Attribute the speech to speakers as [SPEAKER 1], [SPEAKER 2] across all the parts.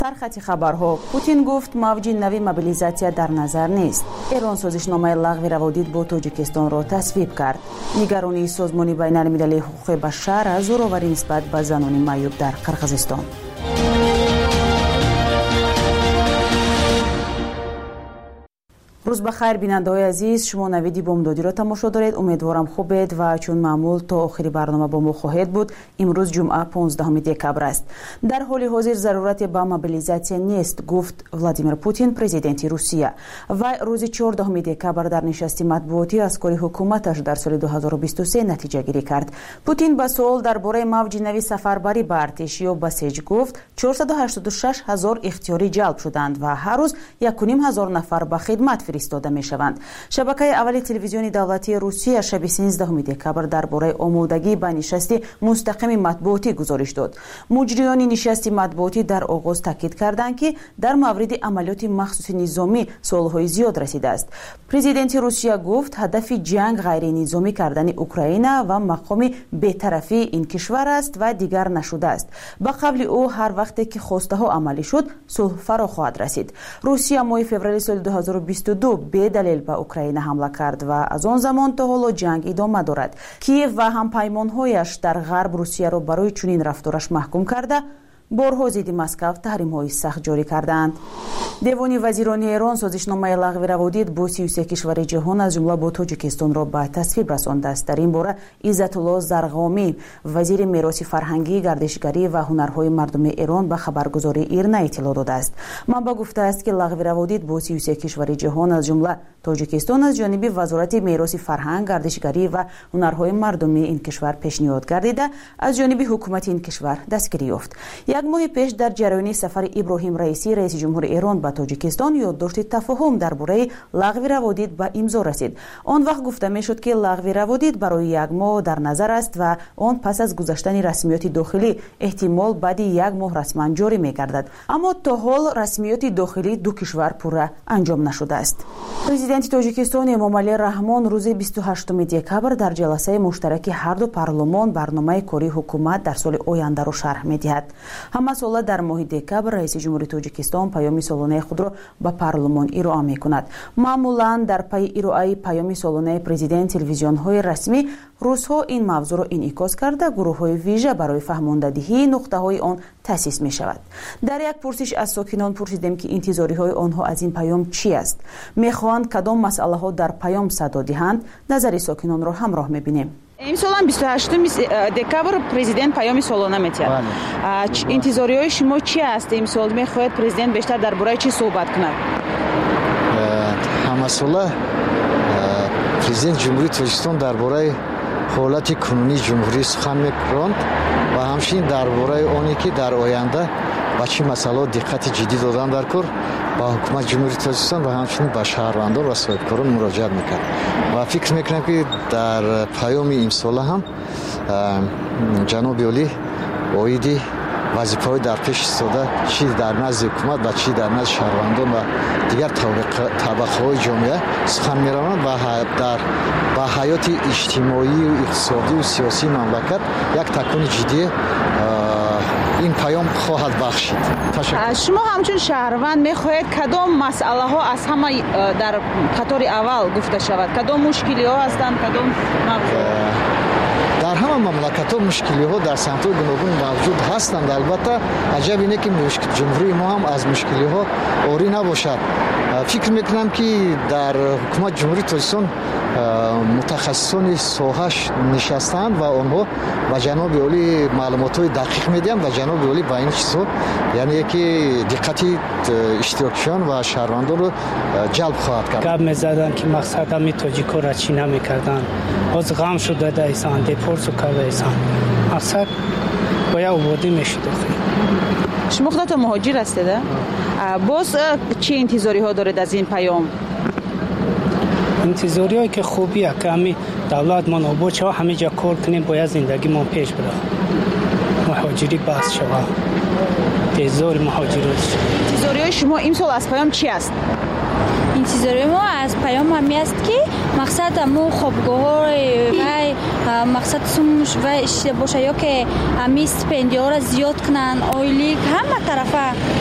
[SPEAKER 1] در خط خبرها پوتین گفت موج نوی موبیلیزاسیا در نظر نیست. ایران سازشنامه لغو روابط با تاجیکستان را تصویب کرد. نگرانی سازمان بین‌المللی حقوق بشر از زورآوری نسبت به زنان معیوب در قرقیزستان. روز بخیر بیننده‌های عزیز، شما نوید بامدادی را تماشا دارید. امیدوارم خوبید و چون معمول تا آخر برنامه با ما خواهید بود. امروز جمعه 15 دکبر است. در حال حاضر ضرورت به موبیلیزاسیا نیست، گفت ولادیمیر پوتین پرزیدنت روسیه. و روز 14 دکبر در نشست مطبوعاتی از کار حکومتش در سال 2023 نتیجه گیری کرد. پوتین با سوال درباره موج نوی سفربری به ارتش یا بسیج گفت 486,000 اختیاری جلب شدند و هر روز 1,500 نفر به خدمت فرستاده می شوند. شبکه اول تلویزیونی دولتی روسیه شب 13 دکبر درباره آمادگی به نشست مستقیم مطبوعاتی گزارش داد. مجریان نشست مطبوعاتی در آغاز تاکید کردند که در مورد عملیات مخصوص نظامی سوالهای زیاد رسیده است. پرزیدنت روسیه گفت هدف جنگ غیر نظامی کردن اوکراین و مقام بی‌طرفی این کشور است و دیگر نشده است. با قبل او هر وقتی که خواسته ها عملی شد صلح فرا خواهد رسید. روسیه ماه فوریه سال 2022 به دلیل به اوکراین حمله کرد و از آن زمان تا حالا جنگ ادامه دارد. کیف و همپیمانهایش در غرب روسیه را برای چنین رفتارش محکوم کرده بارها ضد مسکو تحریم‌های سخت جاری کردند. دیوان وزیران ایران سازشنامه لغو روابط با 33 کشور جهان از جمله با تاجیکستان را به تصویب رسانده است. در این باره عزت الله زرقامی وزیر میراث فرهنگی، گردشگری و هنرهای مردم ایران به خبرگزاری ایرنا اطلاع داده است. منبع گفته است که لغو روابط با 33 کشور جهان از جمله تاجیکستان از جانب وزارت میراث فرهنگ، گردشگری و هنرهای مردمی این کشور پیشنهاد گردیده از جانب حکومت این کشور دستگیری یافت. یک ماه پیش در جریان سفر ابراهیم رئیسی رئیس جمهور ایران به تاجیکستان یادداشت تفاهم درباره لغو روابط به امضا رسید. آن وقت گفته میشد که لغو روابط برای یک ماه در نظر است و آن پس از گذشتن رسمیات داخلی احتمال بعد یک ماه رسما جاری می‌گردد. اما تا حال رسمیات داخلی دو کشور پورا انجام نشده است. پرزیدنت تاجیکستان امامعلی رحمان روز 28 دکبر در جلسه مشترک هر دو پارلمان برنامه کاری حکومت در سال آینده را شرح می‌دهد. همه ساله در ماه دکبر رئیس جمهور تاجیکستان پیام سالانه خود را به پارلمان ارائه می‌کند. معمولاً در پی ارائه پیام سالانه پرزیدنت تلویزیون‌های رسمی روزها این موضوع را انعکاس کرده گروه‌های ویژه برای فهماندهی نقطه‌های آن تأسیس می‌شود. در یک پرسش از ساکنان پرسیدیم که انتظاری‌های آنها از این پیام چی است؟ می‌خواهند کدام مسئله‌ها در پیام صدا دهند؟ نظر ساکنان را همراه می‌بینیم.
[SPEAKER 2] امسال 28 دکبر پرزیدنت پیام سالانه می‌دهد. انتظاری‌های شما چی است؟ امسال می‌خواهید پرزیدنت بیشتر درباره چی صحبت کند؟
[SPEAKER 3] همه ساله پرزیدنت جمهوری تاجیکستان درباره حالت کنونی جمهوری سخن می‌کند و همچنین درباره آنی که در آینده با چه مسائل دقت جدی دادن در کار با حکومت جمهوری تاجیکستان و همچنین با شهروندان و صاحبکاران مراجعه می‌کرد و فکر می‌کنم که در پیام این سال هم جناب عالی اویدی وظیفه‌های در پیش استاده چی در نزد حکومت و چی در نزد شهروندان و دیگر طبقه‌های جامعه سخن می‌روند و در با حیات اجتماعی و اقتصادی و سیاسی مملکت یک تکون جدی این پیام خواهد بخشید.
[SPEAKER 2] شما همچون شهروند می‌خواهید کدام مسئله ها از همه در قطار اول گفته شود؟ کدام مشکلی ها هستند؟ کدام موضوع؟
[SPEAKER 3] در همه مملکت‌ها مشکلی‌ها در سمت‌های گوناگون موجود هستند. البته عجب اینه که جمهوری ما هم از مشکلی‌ها عاری نباشد. فکر می‌کنم که در حکومت جمهوری تاجیکستان متخصصان ساحه‌اش نشستند و آنها و جناب عالی معلومات‌های دقیق می‌دهند و جناب عالی با این چیزها یعنی که دقت اشتراکیان و شهروندان رو جلب خواهد کرد.
[SPEAKER 4] گپ می‌زدن که مقصد هم تاجیک‌ها را چی نمی‌کردن. باز غم شده دایسان دپورس و کاویسان. مقصد باید آبادی می‌شد.
[SPEAKER 2] شما خودت مهاجر هستید؟ باز چه انتظاری‌ها دارید از این پیام؟
[SPEAKER 4] انتظاری‌هایی که خوبیه که همین دولت ما آباد شود همه جا کار کنیم باید زندگی ما پیش بره. مهاجری بس شود. تیزار مهاجرت.
[SPEAKER 2] انتظاری‌های شما امسال از پیام چی است؟
[SPEAKER 5] انتظاری ما از پیام همی است که مقصد مو خوابگاه و مقصد سومش و باشه یا که همی استپندی ها را زیاد کنن آیلی همه طرفه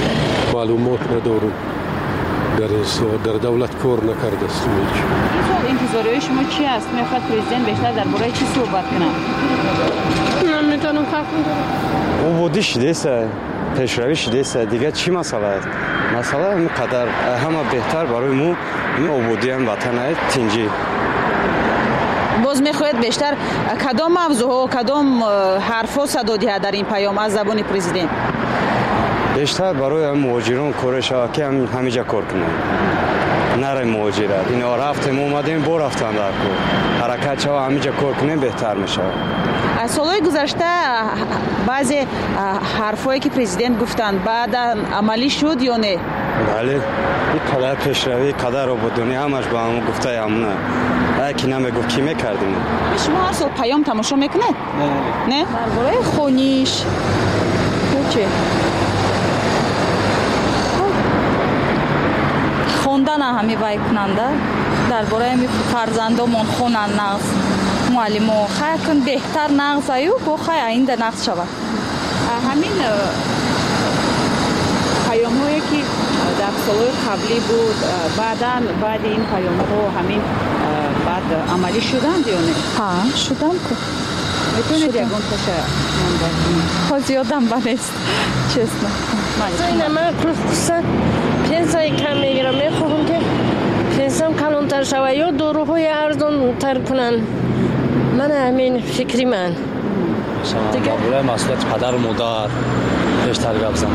[SPEAKER 6] معلومات ندارم. در دولت کار نکرده است.
[SPEAKER 2] این سال انتظاری شما چی است؟ میخواد پرزیدنت بیشتر درباره چی صحبت کنه؟
[SPEAKER 7] نمیتونم فرق کنم.
[SPEAKER 8] عبودی شده است، پیشروی شده است. دیگه چی مسئله است؟ مسئله اینقدر همه بهتر برای ما این عبودی هم وطن تنجی.
[SPEAKER 2] باز میخواید بیشتر کدام موضوع کدام حرفا صدا دهد در این پیام از زبان پرزیدنت؟
[SPEAKER 8] بیشتر برای مهاجران کارش که همینجا کار کنن، نره مهاجرت. اینا رفتیم اومدیم با رفتن در کار حرکت شو همینجا کار کنیم بهتر میشه.
[SPEAKER 2] از سالهای گذشته بعضی حرفایی که پرزیدنت گفتن بعد عملی شد یا نه؟
[SPEAKER 8] بله، این قدر پیشروی قدر آبادانی همش با هم گفته همونه. یکی نمیگفت کی میکردیم.
[SPEAKER 2] شما هر سال پیام تماشا میکنید؟ نه؟
[SPEAKER 5] درباره خونیش چه؟ خوندن همی وای کننده درباره می فرزندمون خونن نقص معلمو خیر کن بهتر نقص ایو با خیر آینده نقص شود.
[SPEAKER 2] همین پیام هایی که در سالهای قبلی بود بعد این پیام ها همین بعد عملی شدند یا نه؟
[SPEAKER 5] ها شدن که
[SPEAKER 2] میتونید یکون تشه
[SPEAKER 5] باز یادم بنیست چیست نه
[SPEAKER 7] من خصوصا پنسای کم میگیرم. میخواهم که پنسام کلانتر شود یا داروهای ارزان تر کنن. من همین فکری من
[SPEAKER 9] دیگه برای مسئولیت پدر و مادر بیشتر گپ زنم.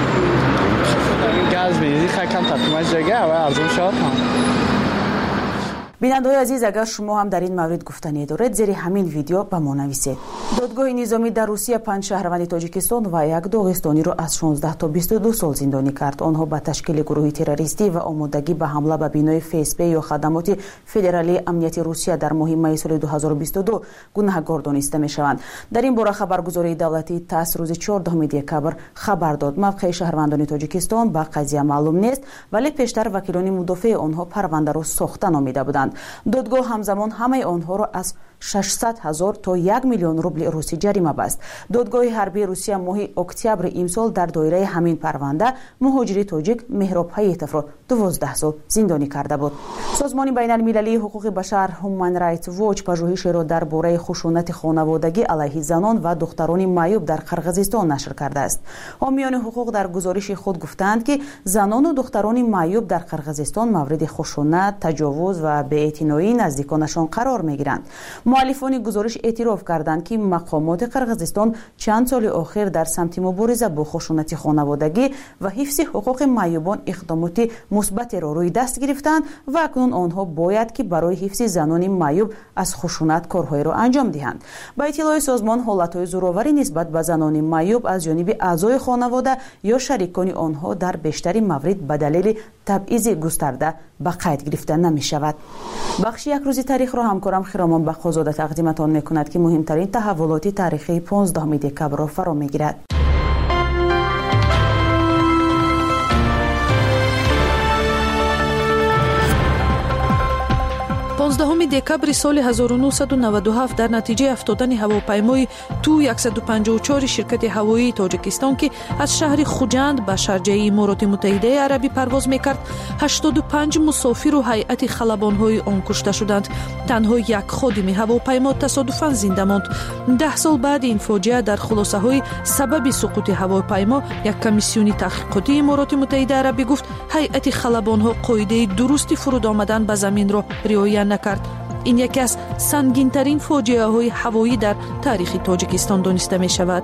[SPEAKER 10] گاز بیزی خیلی کم تقییمش جگه و ارزان شد.
[SPEAKER 1] بیننده‌های عزیز، اگر شما هم در این مورد گفتنی دارید زیر همین ویدیو با ما نویسید. دادگاه نظامی در روسیه 5 شهروند تاجیکستان و 1 داغستانی را از 16 تا 22 سال زندانی کرد. آنها به تشکیل گروهی تروریستی و آمادگی به حمله به بنای فسب یا خدمات فدرالی امنیتی روسیه در ماه می سال 2022 گناهکار دانسته می‌شوند. در این باره خبرگزاری دولتی تاس روز 14 دکبر خبر داد موقع شهروندان تاجیکستان با قضیه معلوم نیست، ولی پیشتر وکیلان مدافع آنها پرونده را ساخته نامیده بودند. دادگاه همزمان همه آنها را از 600,000 تا 1 میلیون روبل روسی جریمه بست. دادگاه حربی روسیه ماه اکتبر امسال در دایره همین پرونده مهاجر تاجیک مهراب حیاتف را 12 سال زندانی کرده بود. سازمان بین المللی حقوق بشر هومن رایتس واچ پژوهشی را درباره خشونت خانوادگی علیه زنان و دختران معیوب در قرقیزستان نشر کرده است. حامیان حقوق در گزارش خود گفتند که زنان و دختران معیوب در قرقیزستان مورد خشونت، تجاوز و بی‌اعتنایی نزدیکانشان قرار می‌گیرند. مؤلفان گزارش اعتراف کردند که مقامات قرقیزستان چند سال اخیر در سمت مبارزه با خشونت خانوادگی و حفظ حقوق معیوبان اقدامات مثبت را روی دست گرفتند و اکنون آنها باید که برای حفظ زنان معیوب از خشونت کارهای را انجام دهند. با اطلاع سازمان حالتهای زورآوری نسبت به زنان معیوب از جانب اعضای خانواده یا شریکان آنها در بیشتر موارد به دلیل تبعیض گسترده به قید گرفته نمی شود. بخش یک روزی تاریخ را همکارم خرامان بخشزاده تقدیمتان می کند که مهمترین تحولات تاریخی 15 دکبر را فرا می گیرد.
[SPEAKER 11] 15 دکبر سال 1997 در نتیجه افتادن هواپیمای تو 154 شرکت هوایی تاجیکستان که از شهر خوجند به شارجه امارات متحده عربی پرواز میکرد 85 مسافر و هیئت خلبان‌های آن کشته شدند. تنها یک خادم هواپیما تصادفاً زنده ماند. 10 سال بعد این فاجعه در خلاصه‌های سبب سقوط هواپیما یک کمیسیون تحقیقاتی امارات متحده عربی گفت هیئت خلبان‌ها قاعده درست فرود آمدن به زمین را رعایت نکرد. این یکی از سنگین‌ترین فاجعه‌های هوایی در تاریخ تاجیکستان دانسته می‌شود.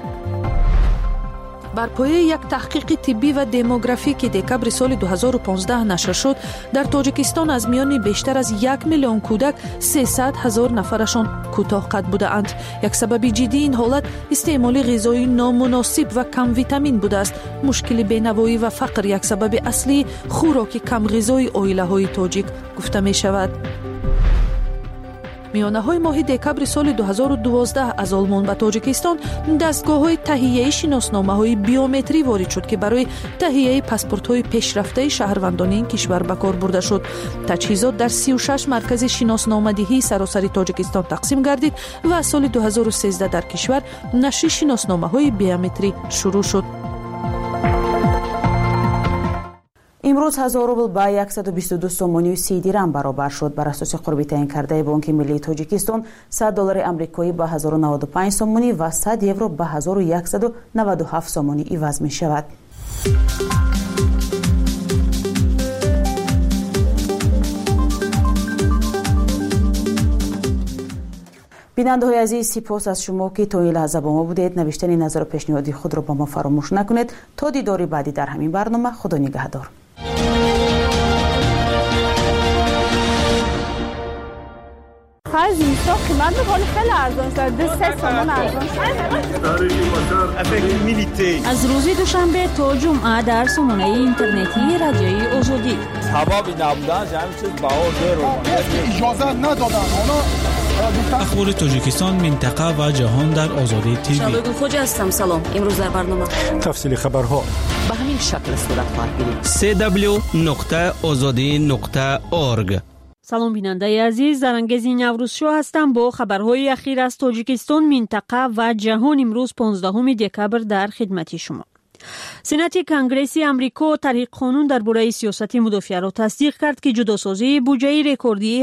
[SPEAKER 11] بر پایه یک تحقیق طبی و دموگرافی که دکبر سال 2015 نشر شد، در تاجیکستان از میان بیشتر از 1 میلیون کودک 300,000 نفرشان کوتاه قد بودند. یک سبب جدی این حالت استعمال غذای نامناسب و کم ویتامین بوده است. مشکل بینوایی و فقر یک سبب اصلی خوراک کم غذای عائله‌های تاجیک گفته می شود. میانه‌های ماه دکبر سال 2012 از آلمان به تاجیکستان دستگاه‌های تهیه شناسنامه‌های بیومتری وارد شد که برای تهیه پاسپورت‌های پیشرفته شهروندان این کشور به کار برده شد. تجهیزات در 36 مرکز شناسنامه‌دهی سراسر تاجیکستان تقسیم گردید و از سال 2013 در کشور نشر شناسنامه‌های بیومتری شروع شد.
[SPEAKER 1] امروز 1000 روبل به 122 سومونی و 30 درم برابر شد. بر اساس قربی تعیین کرده بانک ملی تاجیکستان $100 آمریکایی به 1095 سومونی و 100 یورو به 1197 سومونی عوض می شود. بیننده های عزیز، سپاس از شما که تا این لحظه با ما بودید. نوشتن نظر و پیشنهادی خود را با ما فراموش نکنید. تا دیداری بعدی در همین برنامه، خدا نگهدار.
[SPEAKER 12] از این سا قیمت بخوری خیلی ارزان شد. 2-3 سومن ارزان شد.
[SPEAKER 13] از روز دوشنبه تا جمعه در سامانه اینترنتی رادیوی آزادی.
[SPEAKER 14] سبب نبودن همین چیز بها زیرو اجازه ندادن.
[SPEAKER 15] اخبار تاجیکستان، منطقه و جهان در آزادی تیوی.
[SPEAKER 16] شاگرد خوجا هستم. سلام. امروز در برنامه
[SPEAKER 15] تفصیل خبرها
[SPEAKER 16] به همین شکل صورت خواهد گرفت.
[SPEAKER 17] www.azadi.org.
[SPEAKER 18] سلام بیننده عزیز، زرانگزی نوروز شو هستم با خبرهای اخیر از تاجیکستان، منطقه و جهان. امروز 15 دکبر در خدمت شما. سنات کنگرسی امریکا طرح قانون درباره سیاست مدافع را تصدیق کرد که جداسازی بودجه رکوردی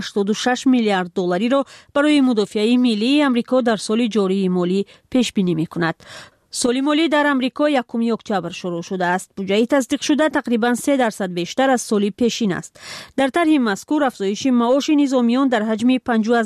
[SPEAKER 18] 886 میلیارد دلاری را برای مدافع ملی امریکا در سال جاری مالی پیش بینی می‌کند. سال مالی در امریکا 1 اکتبر شروع شده است. بودجه تصدیق شده تقریباً 3% بیشتر از سال پیشین است. در طرح مذکور افزایش معاش نظامیان در حجم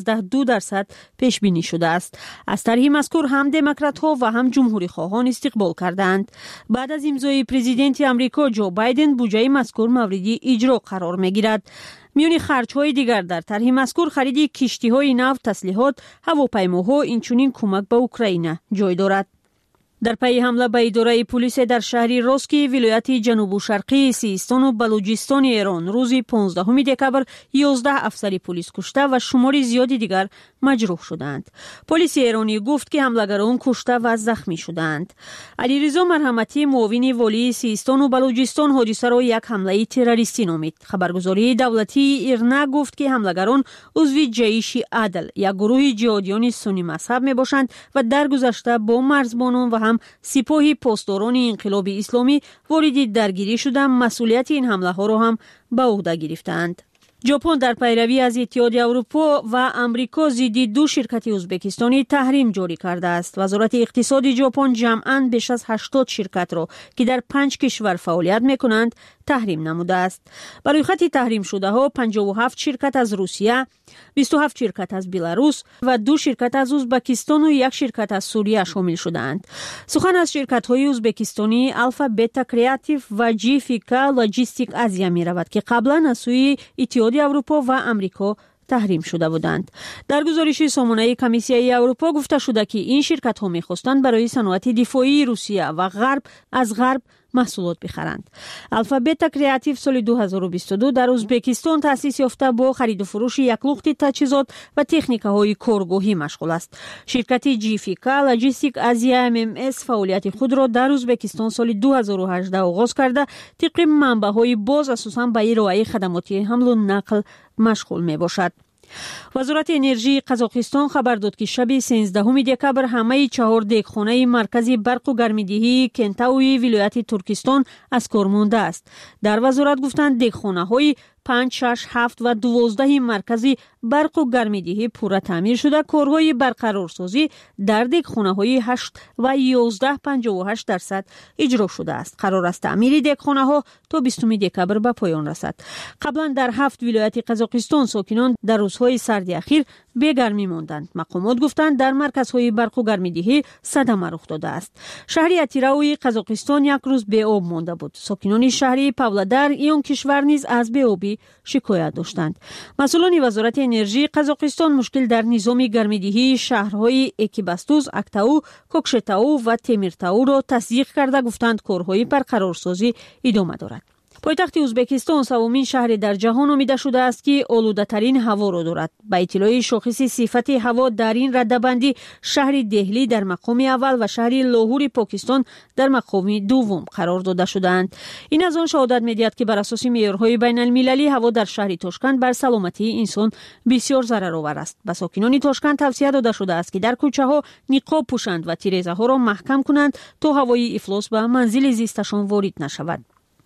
[SPEAKER 18] 5.2% پیش بینی شده است. از طرح مذکور هم دموکرات‌ها و هم جمهوری خواهان استقبال کردند. بعد از امضای پرزیدنت امریکا جو بایدن، بودجه مذکور مورد اجرا قرار می‌گیرد. میون خرچ‌های دیگر در طرح مذکور خرید کشتی‌های نو، تسلیحات، هواپیماها، اینچنین کمک به اوکراین جای دارد. در پی حمله به اداره پلیس در شهر روسکی ولایت جنوب شرقی سیستان و بلوچستان ایران روز 15 دکبر 11 افسر پلیس کشته و شمار زیادی دیگر مجروح شدند. پلیس ایرانی گفت که حملگران کشته و زخمی شدند. علیرضا مرحمتی، معاون والی سیستان و بلوچستان، حادثه را یک حمله تروریستی نامید. خبرگزاری دولتی ایرنا گفت که حملگران عضو جیش عدل، یک گروه جهادیان سنی مذهب میباشند و در گذشته با مرزبانان و هم سپاه پاسداران انقلاب اسلامی وارد درگیری شدند. مسئولیت این حمله ها را هم به عهده گرفتند. ژاپن در پیروی از اتحاد اروپا و امریکا ضد 2 شرکت ازبکستانی تحریم جاری کرده است. وزارت اقتصاد ژاپن جمعاً بیش از 80 شرکت را که در 5 کشور فعالیت می‌کنند تحریم نموده است. برای خط تحریم شده ها 57 شرکت از روسیه، 27 شرکت از بلاروس و 2 شرکت از ازبکستان و 1 شرکت از سوریه شامل شدند. سخن از شرکت‌های ازبکستانی الفا بتا کریاتیو و جی فیکا لاجستیک آسیا می‌رود که قبلا از سوی اتحاد اروپا و امریکا تحریم شده بودند. در گزارش سامانه کمیسیون اروپا گفته شده که این شرکت‌ها می‌خواستند برای صنعت دفاعی روسیه و غرب از غرب محصولات بخرند. الفا بتا کریاتیو سال 2022 در ازبکستان تأسیس یافته با خرید و فروش یک لخت تجهیزات و تکنیک‌های کارگاهی مشغول است. شرکت جی فیکا لاجستیک آسیا MMS فعالیت خود را در ازبکستان سال 2018 آغاز کرده طبق منبع‌های باز اساساً به ارائه خدمات حمل و نقل مشغول میباشد. وزارت انرژی قزاقستان خبر داد که شب 13 دکبر همه 4 دهخانه مرکزی برق و گرم‌دهی کنتاوی ولایت ترکستان از کار مانده است. در وزارت گفتند دهخانه‌های 5، 6، 7 و 12 مرکزی برق و گرم‌دهی پورا تعمیر شده. کارهای برقرارسازی در دهخانه‌های 8 و 11 58% اجرا شده است. قرار است تعمیر دهخانه‌ها تا 20 دکبر به پایان رسد. قبلا در 7 ولایت قزاقستان ساکنان در روزهای سرد اخیر به گرمی ماندند. مقامات گفتند در مرکزهای برق و گرم‌دهی صدمه رخ داده است. شهر اتیراوی قزاقستان یک روز به آب مانده بود. ساکنان شهر پاولادار این کشور نیز از بی‌آبی شکایت داشتند. مسئولان وزارت انرژی قزاقستان مشکل در نظام گرم‌دهی شهرهای اکیباستوز، اکتاو، کوکشتاو و تمیرتاو را تصدیق کرده گفتند کارهای برقرارسازی ادامه دارد. پایتخت ازبکستان سومین شهر در جهان امیده شده است که آلوده‌ترین هوا را دارد. با اطلاع شاخص صفت هوا در این رده‌بندی شهر دهلی در مقام اول و شهر لاهور پاکستان در مقام دوم قرار داده شدند. این از آن شهادت می‌دهد که بر اساس معیارهای بین‌المللی هوا در شهر تاشکند بر سلامتی انسان بسیار ضررآور است. به ساکنان تاشکند توصیه داده شده است که در کوچه‌ها نقاب پوشند و تیره‌ها را محکم کنند تا هوای افلاس به منزل زیستشان وارد نشود.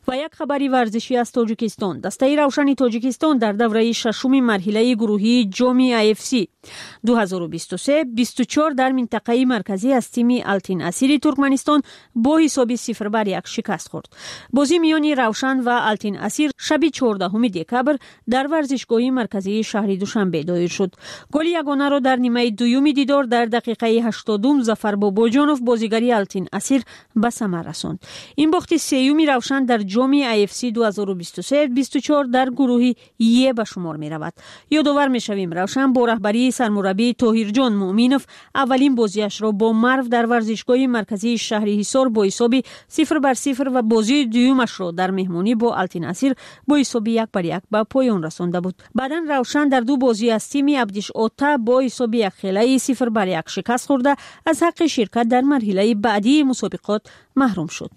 [SPEAKER 18] و یک خبری ورزشی از تاجیکستان. دسته روشن تاجیکستان در دوره ششم مرحله گروهی جام AFC 2023 24 در منطقه مرکزی از تیم التین اسیر ترکمنستان با حساب 0-1 شکست خورد. بازی میان روشن و التین اسیر شب 14 دکبر در ورزشگاه مرکزی شهر دوشنبه دایر شد. گل یگانه را در نیمه دوم دیدار در دقیقه 80 ظفر باباجانوف بازیگری التین اسیر به ثمر رساند. این باخت سوم روشن در جام AFC 2023 24 در گروه ی به شمار می رود. یادآور می شویم روشن با رهبری سرمربی طاهرجان مؤمنوف اولین بازیش را با مرو در ورزشگاه مرکزی شهر حصار با حساب 0-0 و بازی دومش را در مهمانی با التین اسیر با حساب 1-1 به پایان رسانده بود. بعداً روشن در دو بازی از تیم عبدیش اوتا با حساب 1 خیلی 0-1 شکست خورده از حق شرکت در مرحله بعدی مسابقات محروم شد.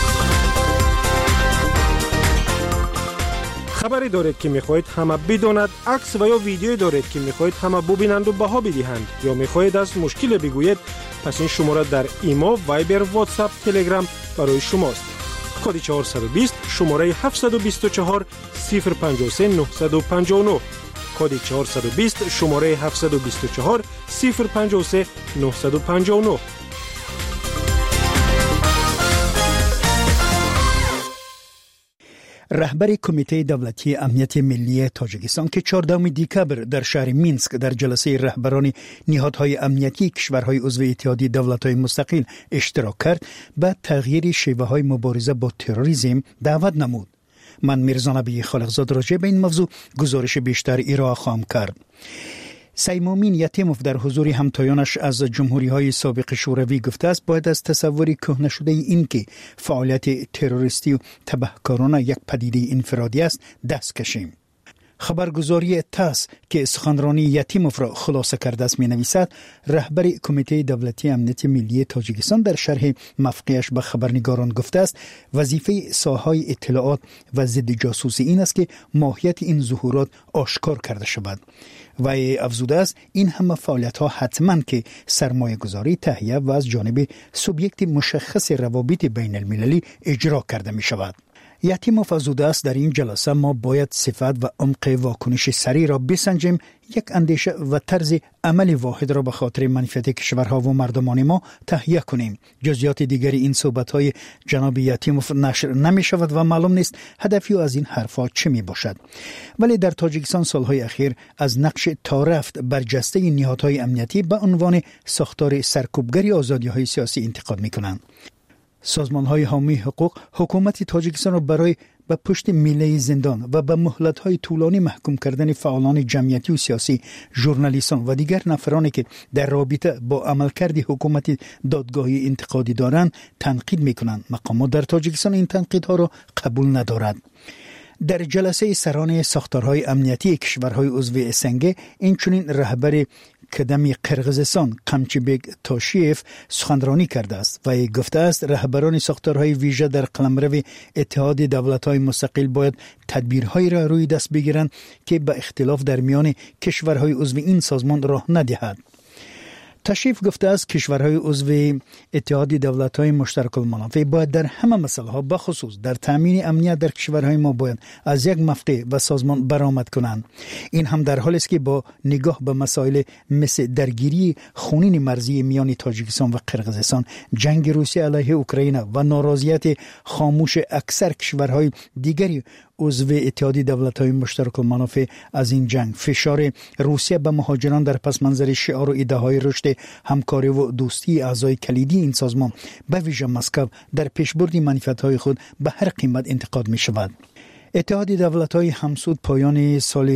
[SPEAKER 17] خبری دارید که میخواهید همه بداند، عکس و یا ویدیویی دارید که میخواهید همه ببینند و بها بدهند یا میخواهید از مشکل بگویید، پس این شماره در ایما، وایبر، واتساپ، تلگرام برای شماست. کد 420 شماره 724 053 959 کد 420 شماره 724 053 959.
[SPEAKER 19] رهبر کمیته دولتی امنیت ملی تاجیکستان که 14 دکبر در شهر مینسک در جلسه رهبران نهادهای امنیتی کشورهای عضو اتحادیه دولت‌های مستقل اشتراک کرد، به تغییر شیوه‌های مبارزه با تروریسم دعوت نمود. من میرزا نبی خالقزاد راجع به این موضوع گزارش بیشتر ارائه خواهم کرد. سیمامین یتیموف در حضور همتایانش از جمهوری‌های سابق شوروی گفته است باید از تصوری کهنه شده این که فعالیت تروریستی و تبهکارانه یک پدیده انفرادی است دست کشیم. خبرگزاری تاس که سخنرانی یتیموف را خلاصه کرده است می‌نویسد رهبر کمیته دولتی امنیت ملی تاجیکستان در شرح موقعش به خبرنگاران گفته است وظیفه ساحه‌های اطلاعات و ضد جاسوسی این است که ماهیت این ظهورات آشکار کرده شود. و افزوده است این همه فعالیت‌ها حتماً که سرمایه گذاری، تهیه و از جانب سوبیکت مشخص روابط بین المللی اجرا کرده می شود. یتیموف افزوده است در این جلسه ما باید صفت و عمق واکنش سریع را بسنجیم، یک اندیشه و طرز عمل واحد را به خاطر منفعت کشورها و مردمان ما تهیه کنیم. جزئیات دیگری این صحبت‌های جناب یتیموف نشر نمی شود و معلوم نیست هدفی از این حرفا چه می باشد. ولی در تاجیکستان سالهای اخیر از نقش تارفت برجسته نهادهای امنیتی به عنوان ساختار سرکوبگری آزادی‌های سیاسی انتقاد می‌کنند. سازمان‌های حامی حقوق حکومت تاجیکستان را برای به پشت میله زندان و به مهلت‌های طولانی محکوم کردن فعالان جمعیتی و سیاسی، ژورنالیستان و دیگر نفرانی که در رابطه با عملکرد حکومت دادگاهی انتقادی دارند تنقید می‌کنند. مقامات در تاجیکستان این تنقیدها را قبول ندارد. در جلسه سران ساختارهای امنیتی کشورهای عضو اسنگ اینچنین رهبر کدمی قرغیزستان قمچیبک تاشیف سخنرانی کرده است و گفته است رهبران ساختارهای ویژه در قلمرو اتحاد دولت‌های مستقل باید تدبیرهایی را روی دست بگیرند که به اختلاف در میان کشورهای عضو این سازمان راه ندهد. تشریف گفته است کشورهای عضو اتحاد دولت‌های مشترک المنافع باید در همه مسائل‌ها بخصوص در تامین امنیت در کشورهای ما باید از یک مفقه و سازمان برآمد کنند. این هم در حالی است که با نگاه به مسائل مثل درگیری خونین مرزی میان تاجیکستان و قرغیزستان، جنگ روسیه علیه اوکراین و ناراضیت خاموش اکثر کشورهای دیگری عضو اتحاد دولت‌های مشترک المنافع از این جنگ، فشار روسیه به مهاجران در پس منظر شعار و ایده‌های رشد همکاری و دوستی اعضای کلیدی این سازمان به ویژه مسکو در پیشبرد منافع‌های خود به هر قیمت انتقاد می‌شود. اتحاد دولت‌های همسود پایان سال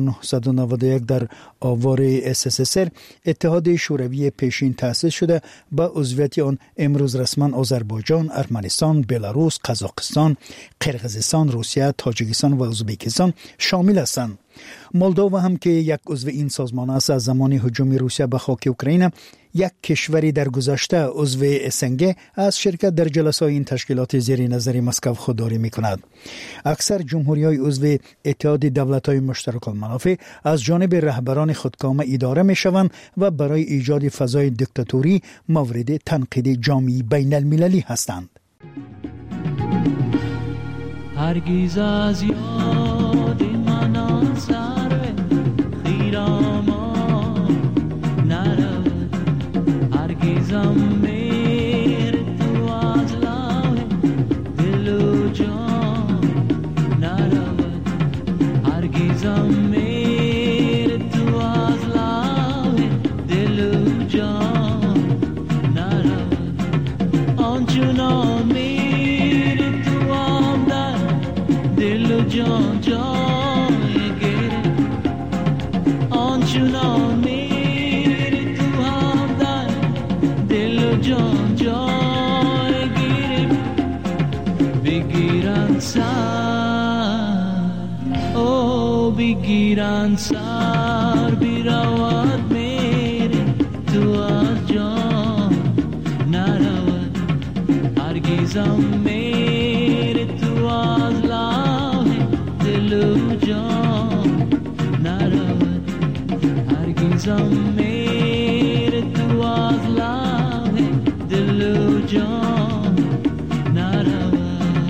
[SPEAKER 19] 1991 در آوار SSSR اتحاد شوروی پیشین تأسیس شده، با عضویت آن امروز رسما آذربایجان، ارمنستان، بلاروس، قزاقستان، قرغیزستان، روسیه، تاجیکستان و ازبکستان شامل هستند. مولدووا هم که یک عضو این سازمان است از زمان هجوم روسیه به خاک اوکراین، یک کشوری در گذشته عضو اسنگ، از شرکت در جلسات این تشکیلات زیر نظر مسکو خودداری می‌کند. اکثر جمهوری‌های عضو اتحاد دولت‌های مشترک المنافع از جانب رهبران خودکام اداره می‌شوند و برای ایجاد فضای دیکتاتوری مورد تنقید جامعه بین المللی هستند.
[SPEAKER 20] هرگز از یاد من آن سر خیرامان نرود هرگزم میر تو از لاه دل و جان نرود هرگزم میر تو از لاه دل و جان نرود آنچنان میر تو آمدن دل و جان جای گیره آنچنان میر تو آمدن دل و جان جای گیره بگیرن سر او بگیرن سر بیرود میره تو از جان نرود هرگزم میره تو از لاه دل و جان نرود هرگزم میره تو از لاه دل و جان نرود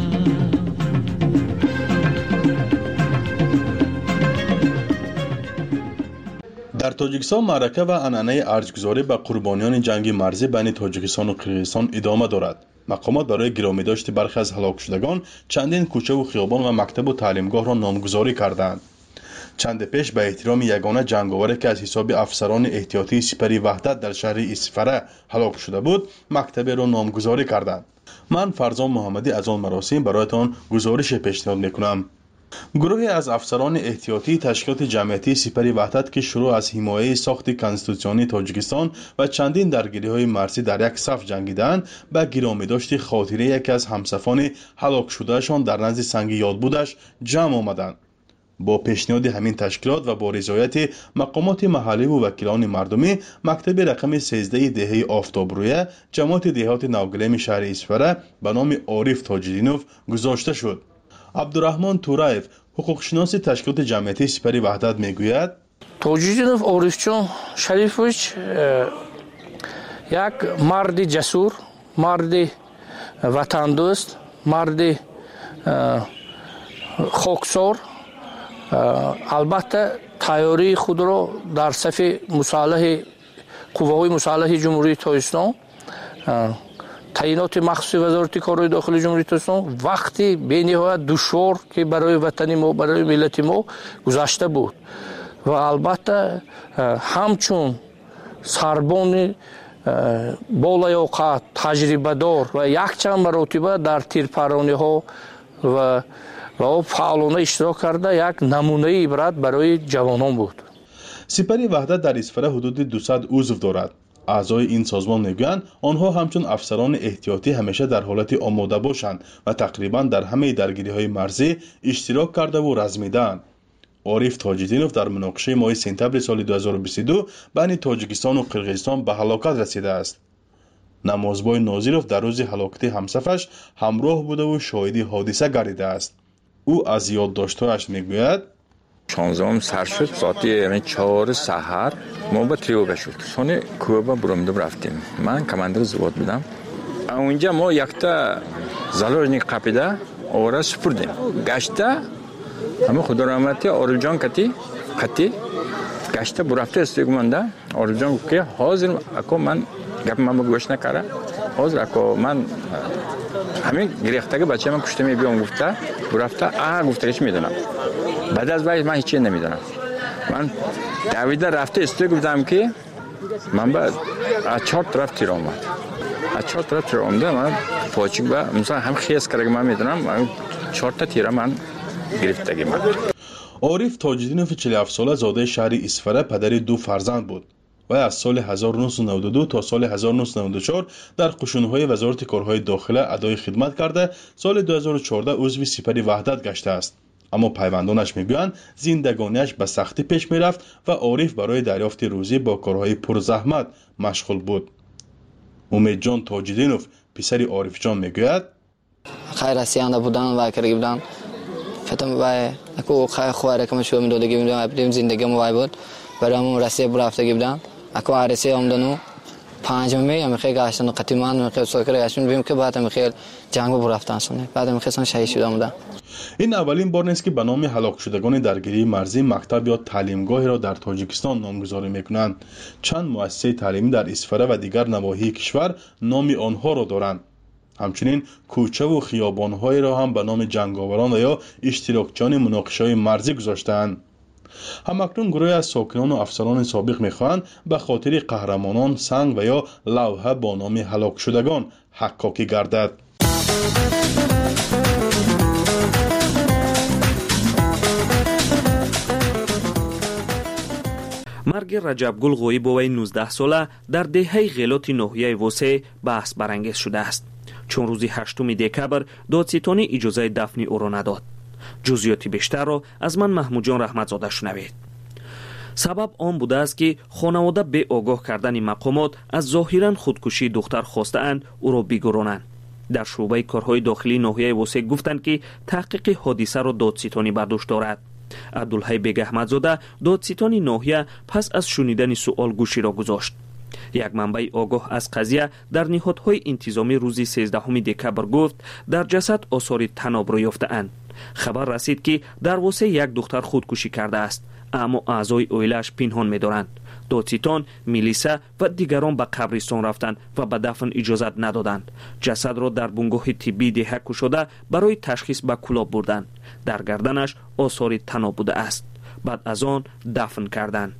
[SPEAKER 21] در تاجیکستان معرکه و عنعنه ارزگذاری به قربانیان جنگ مرزی بین تاجیکستان و قرغیزستان ادامه دارد. مقامات برای گرامی داشت برخی از هلاک شدگان چندین کوچه و خیابان و مکتب و تعلیمگاه را نامگذاری کردند. چند پیش به احترام یگانه جنگاوری که از حساب افسران احتیاطی سپری وحدت در شهر اسفره هلاک شده بود، مکتب را نامگذاری کردند. من فرزان محمدی از آن مراسم برایتان گزارش پیشنهاد میکنم. گروهی از افسران احتیاطی تشکیلات جمعیتی سپری وحدت که شروع از حمایه ساخت کنستیتوسیونی تاجیکستان و چندین درگیری‌های مرزی در یک صف جنگیدند به گرامی داشت خاطره یکی از همسفان هلاک شدهشان در نزد سنگ یاد بودش جمع آمدند. با پیشنهاد همین تشکیلات و با رضایت مقامات محلی و وکیلان مردمی، مکتب رقم 13 دهه آفتابرویه جماعت دهات نوگلیم شهر اسفره به نام عارف تاجدینوف گذاشته شد. عبدالرحمن تورایف حقوقشناس تشکیلات جمعیتی سپری وحدت میگوید
[SPEAKER 22] تاجدینوف عارفجون شریفویچ یک مرد جسور، مرد وطن دوست، مرد خاکسار البته تیاری خود را در صف مسلح قوه‌های مسلح جمهوری تاجیکستان تعیینات مخصوص وزارت کارهای داخلی جمهوری تاجیکستان وقتی بی‌نهایت دشوار که برای وطن ما برای ملت ما گذشته بود و البته همچون سربان بالیاقت تجربه دار و یک چند مرتبه در تیرپرانی ها و فعالانه اشتراک کرده یک نمونه عبرت برای جوانان بود.
[SPEAKER 21] سپری وحدت در اسفره حدود 200 عضو دارد. اعضای این سازمان میگویند آنها همچون افسران احتیاطی همیشه در حالت آماده باشند و تقریبا در همه درگیری‌های مرزی اشتراک کرده و رزمیدند. عارف تاجدینوف در مناقشه ماه سپتامبر سال 2022 بین تاجیکستان و قرغیزستان به هلاکت رسیده است. نمازبای نازیروف در روز هلاکت همسفش همراه بوده و شاهد حادثه گردیده است. او از یادداشت‌هایش میگوید
[SPEAKER 23] 16 سر شد ساعت 4 سحر ما به تریوگا شد سونه کوبا برومدم رفتیم من کماندر زواد بودم اونجا ما یکتا زالورنی قپیده آوره سپردیم گشته همه خدا رحمتی آرلجان قطی گشته برفته استیگمانده آرلجان که حاضر اکو من گپ من گوش نکره حاضر اکو من همین گریختگی بچه من کشته بیام گفته برفته گفتهش میدونم بعد از بعد من هیچی نمیدونم من دویده رفته استوی گفتم که من بعد از 4 طرف تیر آمد از 4 طرف تیر آمده من پاچیک با مثلا هم خیز کرده من میدونم 4 تا تیر من گرفتگی من.
[SPEAKER 21] عارف تاجدینوف 47 ساله زاده شهر اسفره پدر 2 فرزند بود و از سال 1992 تا سال 1994 در قشون‌های وزارت کارهای داخله ادای خدمت کرده. سال 2014 عضو سپری وحدت گشته است. اما پیوندانش میگویند زندگانیش به سختی پیش میرفت و عارف برای دریافت روزی با کارهای پرزحمت مشغول بود. امید جان تاجدینوف پسر عارف جان میگوید
[SPEAKER 24] خیر رسیانده بودن و کرده بودن فتم وای اكو خواره كما شو من دودگی میدونم ابدیم زندگی موای بود برام رسیه برافته بودن اكو عرسه اومدنو پنجمی میخوای گاشتن قطیمان میخوای سوکر گاشتن بیم که بعد میخوای جنگ برفتن سونه بعد میخوای شهید شده بودن.
[SPEAKER 21] این اولین بار نیست که به نام هلاک شدگان درگیری مرزی مکتب یا تعلیمگاهی را در تاجیکستان نامگذاری میکنند. چند مؤسسه تعلیمی در اسفره و دیگر نواحی کشور نام آنها را دارند. همچنین کوچه و خیابان‌های را هم به نام جنگاوران یا اشتراکچیان مناقشه‌های مرزی گذاشته‌اند. همکنون گروهی از ساکنان و افسران سابق می‌خواهند به خاطر قهرمانان سنگ و یا لوحه با نام هلاک شدگان حکاکی گردد.
[SPEAKER 3] مرگ رجبگل غویبوی 19 ساله در دهه غلات ناحیه وسه بحث برانگیز شده است، چون روز 8 دکبر دادستانی اجازه دفن او را نداد. جزئیات بیشتر را از من محمود جان رحمتزاده شنوید. سبب آن بوده است که خانواده به آگاه کردن مقامات از ظاهرا خودکشی دختر خواستند او را بگذرانند. در شعبه کارهای داخلی ناحیه وسه گفتند که تحقیق حادثه را دادستانی بر دوش دارد. عبدالحی بیگ احمدزاده دادستان ناحیه پس از شنیدن سؤال گوشی را گذاشت. یک منبع آگاه از قضیه در نهادهای انتظامی روز 13 دکبر گفت در جسد آثار طناب را یافته‌اند. خبر رسید که در وسه یک دختر خودکشی کرده است، اما اعضای عائله‌اش پنهان می‌دارند. دادستان، میلیسا و دیگران به قبرستان رفتند و به دفن اجازت ندادند. جسد را در بنگاه طبی دهک شده برای تشخیص به کلاب بردند. در گردنش آثار طناب بوده است. بعد از آن دفن کردند.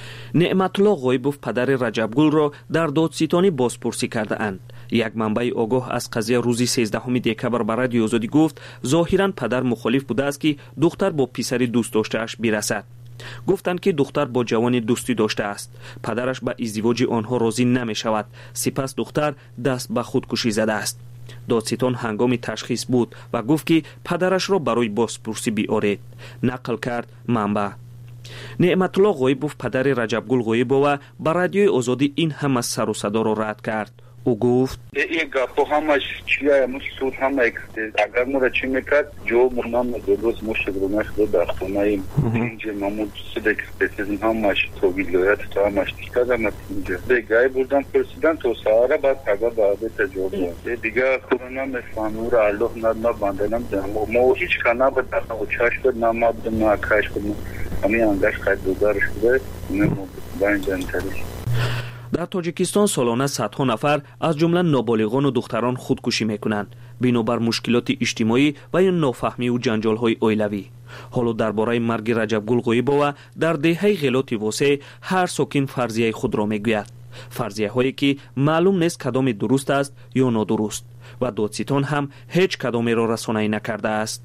[SPEAKER 3] نعمت الله غایبوف پدر رجبگل را در دادستانی بازپرسی کرده اند. یک منبع آگاه از قضیه روز 13 دکبر به رادیو آزادی گفت ظاهرا پدر مخالف بوده است که دختر با پسر دوست داشته‌اش برسد. گفتند که دختر با جوانی دوستی داشته است. پدرش به ازدواج آنها راضی نمی شود. سپس دختر دست به خودکشی زده است. دادستان هنگام تشخیص بود و گفت که پدرش را برای بازپرسی بیارید. نقل کرد منبع. نعمت الله غایبوف پدر رجبگل غایبوف به رادیوی آزادی این همه سر و صدا را رد کرد. او گفت
[SPEAKER 4] این گپو همش چیه مسعود هم اگر ما چی میکرد جو منام درست مشغول نشد در خونه اینجا محمود صدق استفاده همش تو ویلایت تو همش کردم اینجا دیگه بردم پرسیدن تو سواره بعد اگر بعد تجربه دیگه کرونا میفهمم را الله نه باندنم ما هیچ کنا به در چاش به نام نه کاش کنم همین انگاش خرید دادرش بوده نه باید انتظار.
[SPEAKER 3] در تاجیکستان سالانه صدها نفر از جمله نابالغان و دختران خودکشی میکنند بنابر مشکلات اجتماعی و یا نافهمی و جنجال‌های عائلوی. حالا درباره مرگ رجبگل غایبوف در دهه غلات وسه هر ساکن فرضیه خود را میگوید. فرضیه هایی که معلوم نیست کدام درست است یا نادرست و دادستان هم هیچ کدام را رسانه‌ای نکرده است.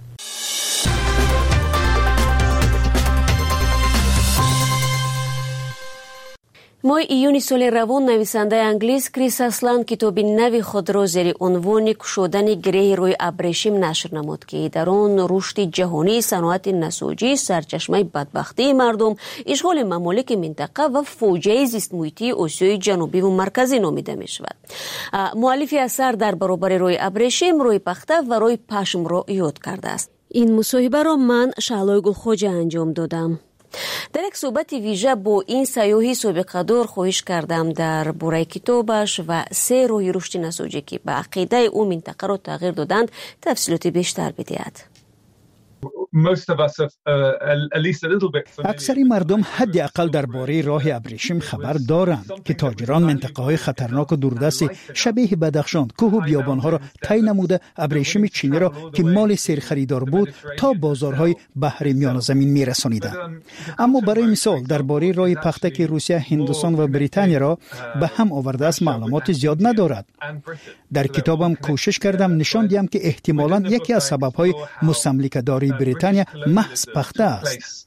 [SPEAKER 6] моҳи июни соли равон нависандаи англис Крис Аслан китоби нави худро зери унвони кушодани гиреҳи рӯи абрешим нашр намуд ки дар он рушди ҷаҳонии саноати насоҷӣ сарчашмаи бадбахтии мардум, ишғоли мамолики минтақа ва фоҷиаи зистмуҳитии осиёи ҷанубиву марказӣ номида мешавад. муаллифи асар дар баробари рӯи абрешим, рӯи пахта ва рӯи пашмро ёд кардааст. ин мусоҳибаро ман Шаълои Гулхоҷа анҷом додам. дар як суҳбати вижа бо ин сайёҳи собиқадор хоҳиш кардам дар бораи китобаш ва се роҳи рушди насоҷӣ ки ба ақидаи ӯ минтақаро тағйир доданд тафсилоти бештар бидиҳад.
[SPEAKER 19] اکثری مردم حداقل درباره راه ابریشم خبر دارند که تاجران منطقه‌های خطرناک و دوردست شبیه بدخشان، کوه و بیابان‌ها را طی نموده ابریشم چینی را که مال سیر خریدار بود تا بازارهای بحر میان زمین می‌رسانیدند. اما برای مثال درباره راه پخته که روسیه، هندوستان و بریتانیا را به هم آورده است معلومات زیاد ندارد. در کتابم کوشش کردم نشان دهم که احتمالاً یکی از سبب‌های مستملکه‌داری بریتانیا محض پخته است.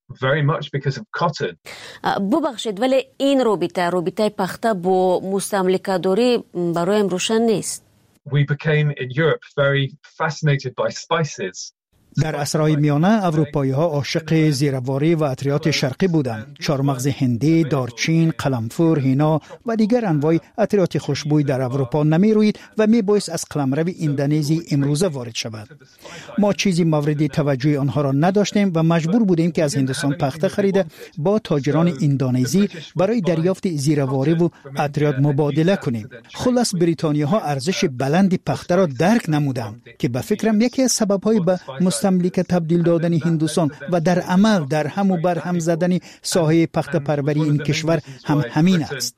[SPEAKER 6] ببخشید ولی این رابطه پخته با مستملکه‌داری برایم روشن نیست.
[SPEAKER 19] در عصرهای میانه اروپایی‌ها عاشق زیرواری و عطریات شرقی بودند. چهارمغز هندی، دارچین، قلمفور، هینا و دیگر انواع عطریات خوشبوی در اروپا نمی‌روید و می‌بایست از قلمرو اندونزی امروزه وارد شود. ما چیزی مورد توجه آنها را نداشتیم و مجبور بودیم که از هندوستان پخته خریده با تاجران اندونزی برای دریافت زیرواری و عطریات مبادله کنیم. خلاص بریتانیاها ارزش بلند پخته را درک نمودند که به فکرم یکی از سبب‌های به مستملک تبدیل دادن هندوستان و در عمل در هم و بر هم زدن ساحه پخته پروری این کشور هم همین است.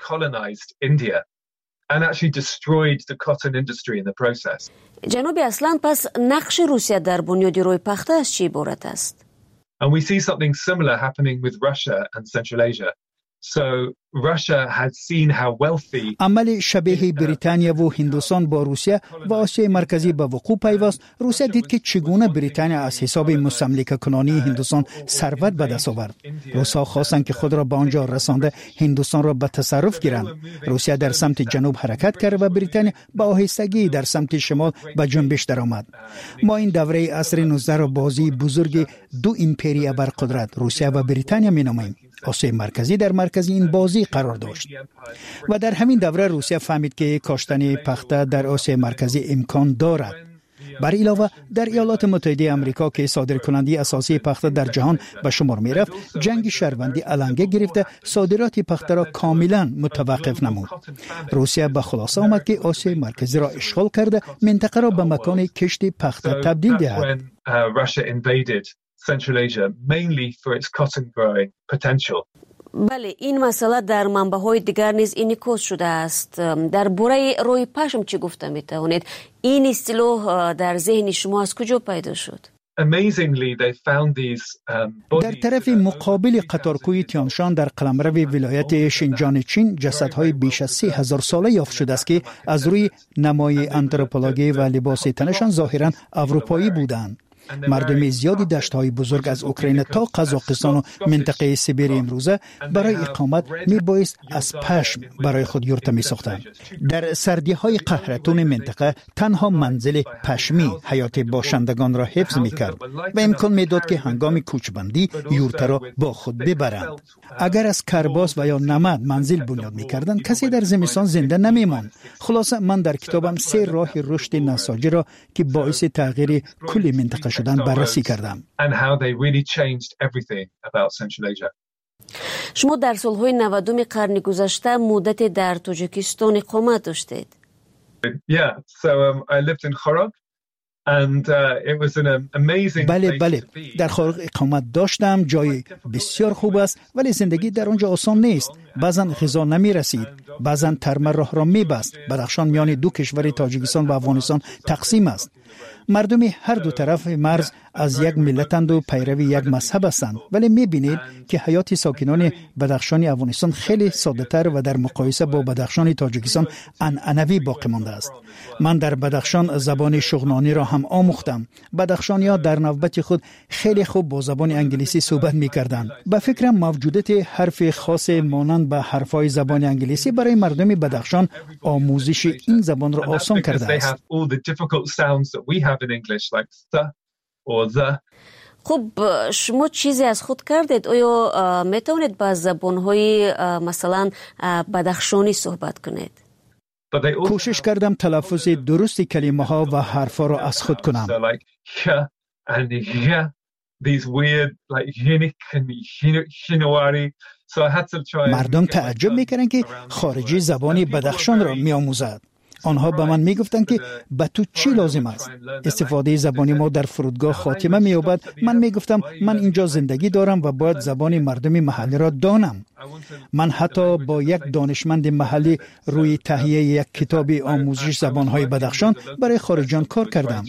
[SPEAKER 6] جناب اصلان، پس نقش روسیه در بنیاد روی پخته از چی عبارت است؟
[SPEAKER 2] And we see something similar happening with Russia and Central Asia. So Russia had seen how wealthy
[SPEAKER 19] عمل شبیه بریتانیا و هندوستان با روسیه و آسیای مرکزی به وقوع پیوست. روسیه دید که چگونه بریتانیا از حساب مستملک کنانی هندوستان ثروت به دست آورد. روس‌ها خواستند که خود را به آنجا رسانده هندوستان را به تصرف گیرند. روسیه در سمت جنوب حرکت کرد و بریتانیا با آهستگی در سمت شمال به جنبش درآمد. ما این دوره عصر 19 را بازی بزرگ دو امپری ابرقدرت روسیه و بریتانیا می‌نامیم. آسیای مرکزی در مرکز این بازی قرار داشت و در همین دوره روسیه فهمید که کاشتن پخته در آسیای مرکزی امکان دارد. بر علاوه در ایالات متحده آمریکا که صادرکننده اساسی پخته در جهان به شمار می رفت، جنگ شهروندی علنگه گرفته صادرات پخته را کاملا متوقف نمود. روسیه به خلاصه آمد که آسیای مرکزی را اشغال کرده منطقه را به مکان کشت پخته تبدیل دهد.
[SPEAKER 2] Central Asia, mainly for its cotton growing potential.
[SPEAKER 6] بله، این مسئله در منبع‌های دیگر نیز انعکاس شده است. درباره روی پشم چی گفته می‌توانید؟ این اصطلاح در ذهن شما از کجا پیدا شد؟
[SPEAKER 2] Amazingly, they found these
[SPEAKER 19] در طرف مقابل قطارکوی تیانشان در قلمرو ولایت شینجان چین جسدهای بیش از 3000 ساله یافت شده است که از روی نمای آنتروپولوژی و لباس تنشان ظاهراً اروپایی بودند. مردم زیادی دشت‌های بزرگ از اوکراین تا قزاقستان و منطقه سیبری امروزه برای اقامت میبایست از پشم برای خود یورت می‌ساختند. در سردی‌های قهرتون منطقه تنها منزل پشمی حیات باشندگان را حفظ می‌کرد و امکان میداد که هنگام کوچ‌بندی یورت را با خود ببرند. اگر از کرباس و یا نمد منزل بنیاد می‌کردند، کسی در زمستان زنده نمی‌ماند. خلاصه من در کتابم 3 راه رشد نساجی را که باعث تغییر کل منطقه شدن بررسی کردم.
[SPEAKER 6] شما در سالهای 90 قرن گذشته مدت در تاجیکستان اقامت داشتید.
[SPEAKER 19] بله در خارق اقامت داشتم. جای بسیار خوب است ولی زندگی در آنجا آسان نیست. بعضا غذا نمی رسید، بعضا ترمه راه را می بست. بدخشان میان دو کشور تاجیکستان و افغانستان تقسیم است. مردم هر دو طرف مرز از یک ملتند و پیروی یک مذهب هستند، ولی می‌بینید که حیات ساکنان بدخشان افغانستان خیلی ساده‌تر و در مقایسه با بدخشان تاجیکستان عنعنوی باقی مانده است. من در بدخشان زبان شغنانی را هم آموختم. بدخشانی‌ها در نوبت خود خیلی خوب با زبان انگلیسی صحبت می‌کردند. به فکرم موجودیت حرف خاص مانند به حرف‌های زبان انگلیسی برای مردم بدخشان آموزش این زبان را آسان کرده است.
[SPEAKER 6] خب شما چیزی از خود کردید؟ آیا میتونید با زبان‌های مثلا بدخشانی صحبت کنید؟
[SPEAKER 19] کوشش کردم تلفظ درست کلمه ها و حرفا را از خود کنم. مردم تعجب میکردن که خارجی زبان بدخشان را میآموزد. آنها به من میگفتند که به تو چی لازم است؟ استفاده زبانی ما در فرودگاه خاتمه مییابد. من میگفتم من اینجا زندگی دارم و باید زبان مردم محلی را دانم. من حتی با یک دانشمند محلی روی تهیه یک کتاب آموزش زبانهای بدخشان برای خارجیان کار کردم.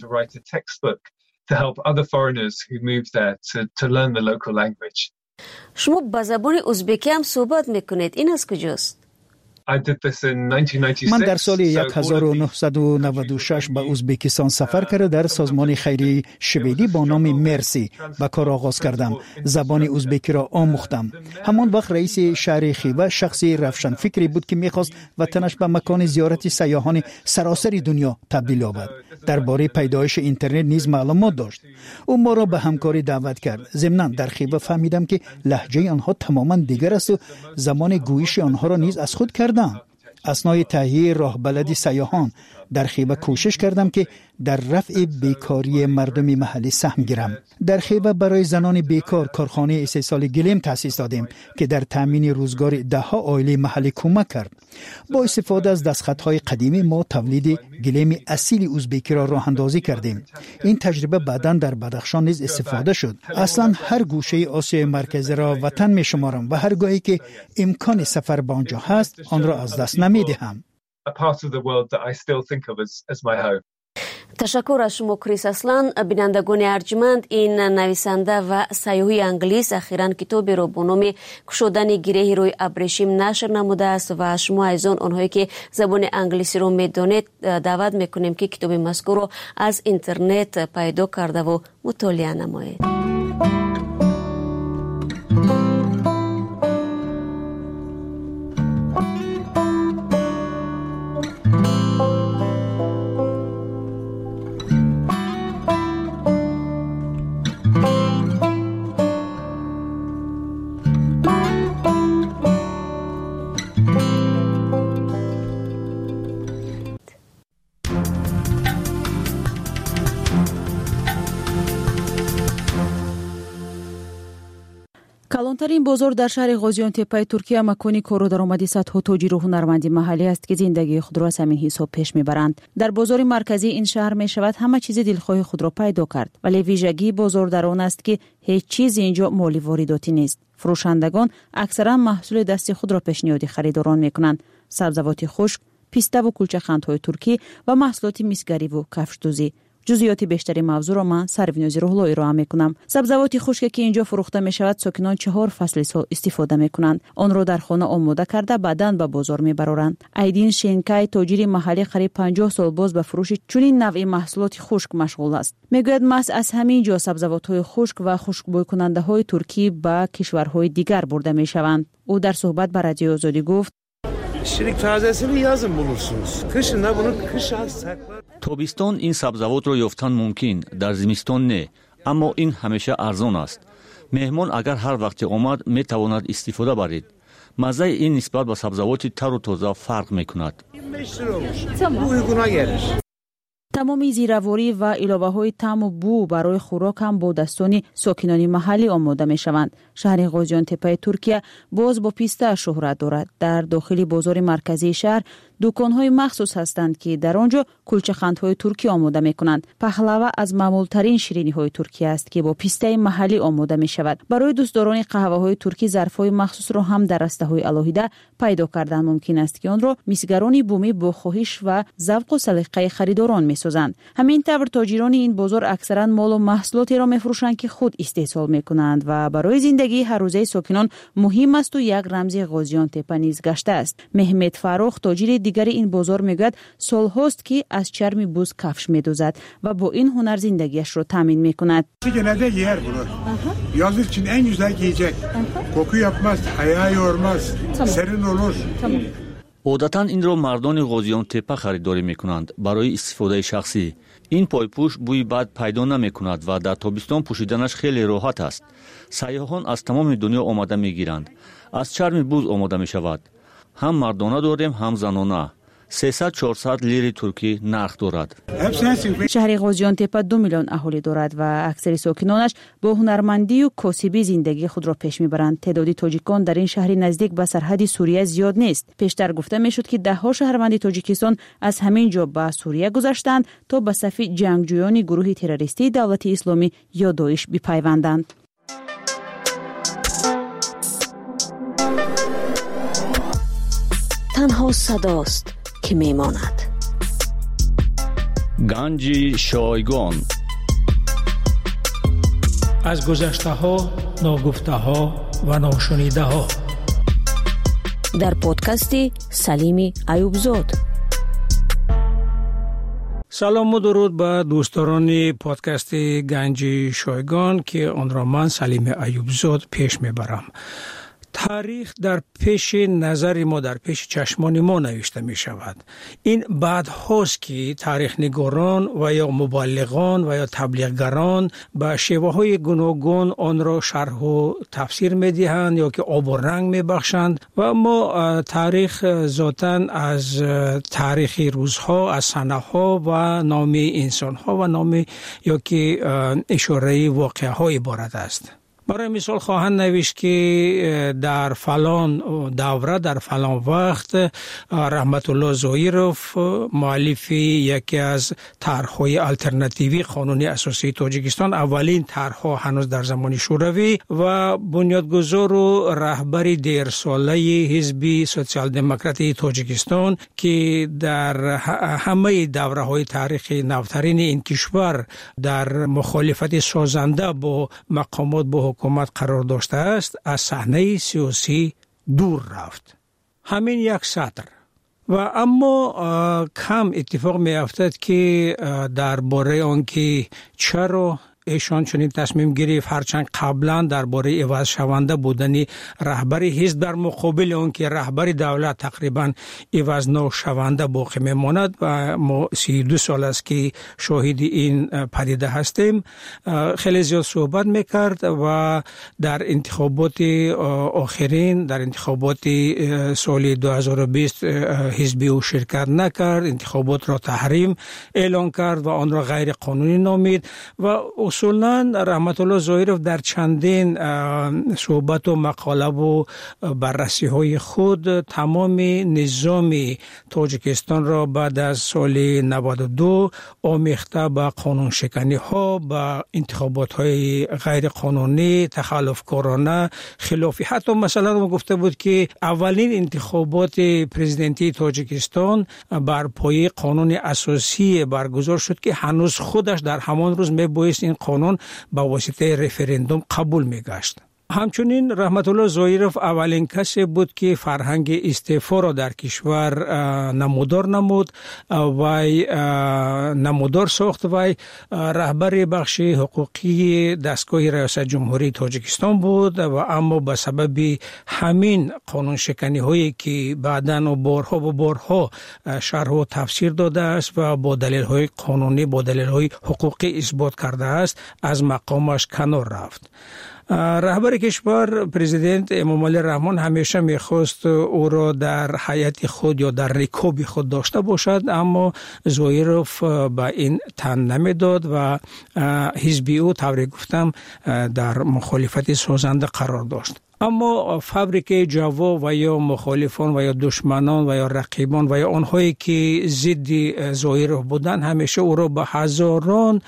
[SPEAKER 6] شما با زبان ازبکی هم صحبت میکنید، این از کجاست؟
[SPEAKER 19] من در سال 1996 به ازبکستان سفر کرده در سازمان خیریه شویدی با نام مرسی به کار آغاز کردم. زبان ازبکی را آموختم. همان وقت رئیس شهر خیبه شخصی روشن فکری بود که میخواست وطنش به مکان زیارت سیاحان سراسر دنیا تبدیل یابد. درباره پیدایش اینترنت نیز معلومات داشت. او ما را به همکاری دعوت کرد. ضمناً در خیبه فهمیدم که لهجه آنها تماما دیگر است و زمان گویش آنها را نیز از خود کردم. اثنای تهیه راهبلدی سیاحان در خیبه کوشش کردم که در رفع بیکاری مردم محلی سهم گیرم. در خیبه برای زنان بیکار کارخانه استحصال گلیم تأسیس دادیم که در تامین روزگار دهها عائله محلی کمک کرد. با استفاده از دستخطهای قدیمی ما تولید گلیم اصیل ازبکی را راه اندازی کردیم. این تجربه بعداً در بدخشان نیز استفاده شد. اصلا هر گوشه آسیای مرکزی را وطن می شمارم و هر گاهی که امکان سفر به آنجا هست آن را از دست نمیدهم.
[SPEAKER 6] تشکر از شما کریس اسلان. بینندگان ارجمند، این نویسنده و سیاحی انگلیس اخیراً کتابی را با نام گشودن گره روی ابریشم نشر نموده است و شما عزیزان آنهایی که زبان انگلیسی را میدانید دعوت میکنیم که کتاب مذکور را از اینترنت پیدا کرده و مطالعه نمایید.
[SPEAKER 1] کلانترین بازار در شهر غازیان تپه ترکیه مکانی کار و درآمدی صدها تاجر و هنرمندی محلی است که زندگی خود را از همین حساب پیش میبرند. در بازار مرکزی این شهر می شود همه چیز دلخواه خود را پیدا کرد، ولی ویژگی بازار در آن است که هیچ چیز اینجا مالی وارداتی نیست. فروشندگان اکثرا محصول دستی خود را پیشنهاد خریداران میکنند: سبزیجات خشک، پیسته و کلچه قندهای ترکی و محصولات میسگری و کفشدوزی. جزئیات بیشتری موضوع را من سروینوزی روحلو ارائه میکنم. سبزیجات خشک که اینجا فروخته می شود ساکنان 4 فصل سال استفاده میکنند. آن را در خانه آماده کرده بعداً به بازار میبرند. ایدین شینکای تاجر محلی قریب 50 سال باز به فروش چنین نوع محصولات خشک مشغول است. میگوید محض از همین جا سبزیجات خشک و خشکبوی کننده های ترکی به کشورهای دیگر برده می شوند. او در صحبت با رادیو آزادی گفت:
[SPEAKER 5] Şirik tazesini yazın bulursunuz. Kışın da bunu kışa saklar.
[SPEAKER 7] Тобистон ин сабзавотро ёфтан мумкин, дар зимистон не, аммо ин ҳамеша арзон аст. Меҳмон агар ҳар вақте омад метавонад истифода баред. Маззаи ин нисбат ба сабзавоти тару тоза фарқ мекунад.
[SPEAKER 5] 25 lira olmuş. Bu uyguna gelir.
[SPEAKER 1] تمامی زیرواری و علاوه‌های طعم و بو برای خوراک هم با دستان ساکنان محلی آماده می‌شوند. شهر غازیان تپه ترکیه باز با پیسته شهرت دارد. در داخل بازار مرکزی شهر دکان‌های مخصوص هستند که در آنجا کلچه قندهای ترکی آماده می‌کنند. پهلوا از معمول‌ترین شیرینی‌های ترکیه است که با پیسته محلی آماده می‌شود. برای دوستداران قهوه‌های ترکی ظرف‌های مخصوص را هم در رسته‌های الهیده پیدا کردن ممکن است که آن را میزگران بومی با خواهش و ذوق و سلیقه خریداران می‌سازند. همین طور تاجران این بازار اکثرا مال و محصولاتی را می‌فروشند که خود استحصال می‌کنند و برای زندگی هر روزه ساکنان مهم است و یک رمز غازیان تپه نیز گشته است. محمد فاروق تاجر دیگر این بازار میگوید سال‌هاست که از چرم بز کفش می‌دوزد و با این هنر زندگیش را تامین می‌کند.
[SPEAKER 8] Genelde yer bunu. Yazlık için en güzel giyecek. Koku yapmaz, haya yormaz, serin olur.
[SPEAKER 7] عادتاً اینро мардони ғозиён тепа харидорӣ мекунанд барои истифодаи шахсӣ. ин пойпӯш бӯи бад пайдо намекунад ва дар тобистон пӯшиданаш хеле роҳат аст. сайёҳон аз тамоми дунё омада мегиранд. аз чарми буз омода мешавад. ҳам мардона дорем, ҳам занона. 300-400 لیری ترکی نرخ دارد.
[SPEAKER 1] شهر غازیان تپه 2 میلیون اهالی دارد و اکثر ساکنانش با هنرمندی و کاسبی زندگی خود را پیش میبرند. تعداد تاجیکان در این شهر نزدیک به سرحد سوریه زیاد نیست. پیشتر گفته میشد که دهها شهروند تاجیکستان از همین جا به سوریه گذشتند تا به صف جنگجویان گروه تروریستی دولت اسلامی یا داعش بپیوندند.
[SPEAKER 6] تنها صداست که میماند.
[SPEAKER 7] گنج شایگان
[SPEAKER 15] از گذشته ها، ناگفته ها و ناشنیده ها.
[SPEAKER 6] در پادکست سلیم ایوبزاد.
[SPEAKER 17] سلام و درود به دوستان پادکست گنج شایگان که آن را من سلیم ایوبزاد پیش میبرم. تاریخ در پیش نظر ما، در پیش چشمان ما نوشته می شود. این بعد هاست که تاریخ نگاران و یا مبلغان و یا تبلیغگران به شیوه های گوناگون آن را شرح و تفسیر می دهند یا که آب و رنگ می بخشند و ما تاریخ ذاتاً از تاریخ روزها، از سنه ها و نام انسان ها و نام یا که اشاره واقعه ها عبارت است. برای مثال خواهند نوشت که در فلان دوره، در فلان وقت رحمت الله ظاهرов مؤلف یکی از طرح‌های الटरनेटिव्ی قانون اساسی تاجیکستان، اولین طرح‌ها هنوز در زمان شوروی و بنیادگذار و رهبر دیرساله حزب سوسیال دموکراتی تاجیکستان که در همه دوره‌های تاریخی نوترین این کشور در مخالفت سازنده با مقامات با حکومت قرار داشته است، از صحنه سیاسی دور رفت. همین یک سطر. و اما کم اتفاق می افتد که درباره آنکه چرا ایشان چنین تصمیم گرفت، هرچند قبلا درباره عوض شونده بودن رهبر حزب در مقابل اون که رهبر دولت تقریبا عوض نشونده باقی میماند و ما 32 سال است که شاهد این پدیده هستیم، خیلی زیاد صحبت میکرد و در انتخابات آخرین، در انتخابات سال 2020 حزبی او شرکت نکرد، انتخابات را تحریم اعلان کرد و آن را غیر قانونی نامید و اصولاً رحمت الله ظاهرов در چندین صحبت و مقاله و بررسی های خود تمام نظام تاجیکستان را بعد از سال 92 آمیخته به قانون شکنی ها، به انتخابات های غیر قانونی، تخلف کارانه، خلافی. حتی مثلا ما گفته بود که اولین انتخابات پرزیدنتی تاجیکستان بر پایه قانون اساسی برگزار شد که هنوز خودش در همان روز میبایست این قانون با واسطه رفراندوم قبول میگشت. همچنین رحمت الله ظاهرов اولین کسی بود که فرهنگ استعفا را در کشور نمودار نمود و نمودار ساخت و رهبر بخش حقوقی دستگاه ریاست جمهوری تاجیکستان بود و اما به سبب همین قانون شکنی هایی که بعداً و بارها شرح و تفسیر داده است و با دلیل های قانونی، با دلیل های حقوقی اثبات کرده است، از مقامش کنار رفت. رهبر کشور پرزیدنت امامعلی رحمان همیشه میخواست او را در هیئت خود یا در رکاب خود داشته باشد، اما ظاهرов به این تن نمیداد و حزب او طوری گفتم در مخالفت سازنده قرار داشت. اما فابریک جوا و یا مخالفان و یا دشمنان و یا رقیبان و یا آنهایی که ضد ظاهرов بودند همیشه او را به هزاران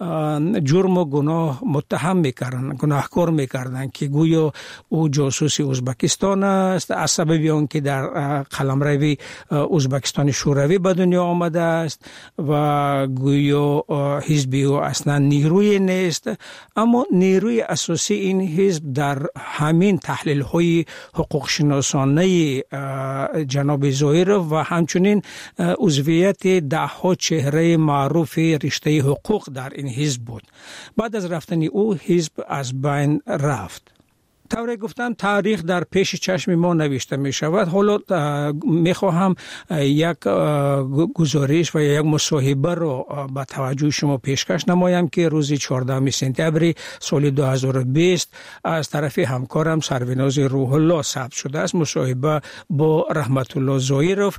[SPEAKER 17] جرم و گناه متهم میکردند، گناهکار میکردند که گویا او جاسوس ازبکستان است، از سبب آن که در قلمرو ازبکستان شوروی به دنیا آمده است و گویا حزب او اصلا نیروی نیست. اما نیروی اساسی این حزب در همین تحلیل های حقوق شناسانه جناب ظاهرov و همچنین عضویت دهها چهره معروف رشته حقوق در این حزب بود. بعد از رفتن او حزب از بین رفت. طوری گفتم تاریخ در پیش چشم ما نوشته می شود. حالا می خواهم یک گزارش و یک مصاحبه را به توجه شما پیشکش نمایم که روز 14 سپتامبر سال 2020 از طرف همکارم سروناز روح الله ثبت شده است. مصاحبه با رحمت الله ظاهرov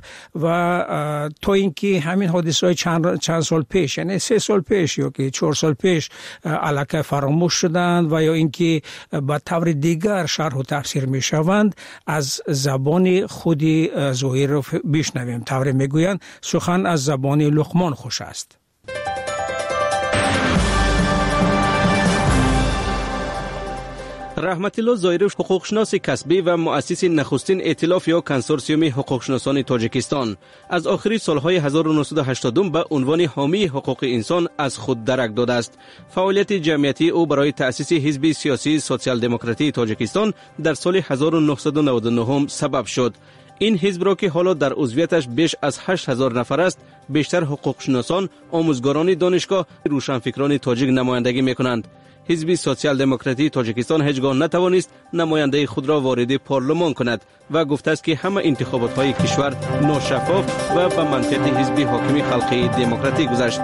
[SPEAKER 17] و تا اینکه همین حادثه های چند سال پیش، یعنی 3 سال پیش یا که 4 سال پیش الکی فراموش شدند و یا اینکه به طور دیگر شرح و تفسیر می شوند، از زبان خود ظاهرov بشنویم. طوری می گویند سخن از زبان لقمان خوش است.
[SPEAKER 9] رحمت الله ظاهری حقوقشناس کسبی و مؤسس نخستین ائتلاف یا کنسورسیوم حقوقشناسان تاجیکستان از آخر سالهای 1980 به عنوان حامی حقوق انسان از خود درک داده است. فعالیت جمعیتی او برای تأسیس حزب سیاسی سوسیال دموکراتی تاجیکستان در سال 1999 سبب شد. این حزب را که حالا در عضویتش بیش از 8000 نفر است، بیشتر حقوقشناسان، آموزگاران دانشگاه، روشنفکران تاجیک نمایندگی می‌کنند. حزب سوسیال دموکراتی تاجیکستان هیچگاه نتوانست نماینده خود را وارد پارلمان کند و گفته است که همه انتخابات‌های کشور ناشفاف و به منطق حزب حاکم خلقی دموکراتی گذشت.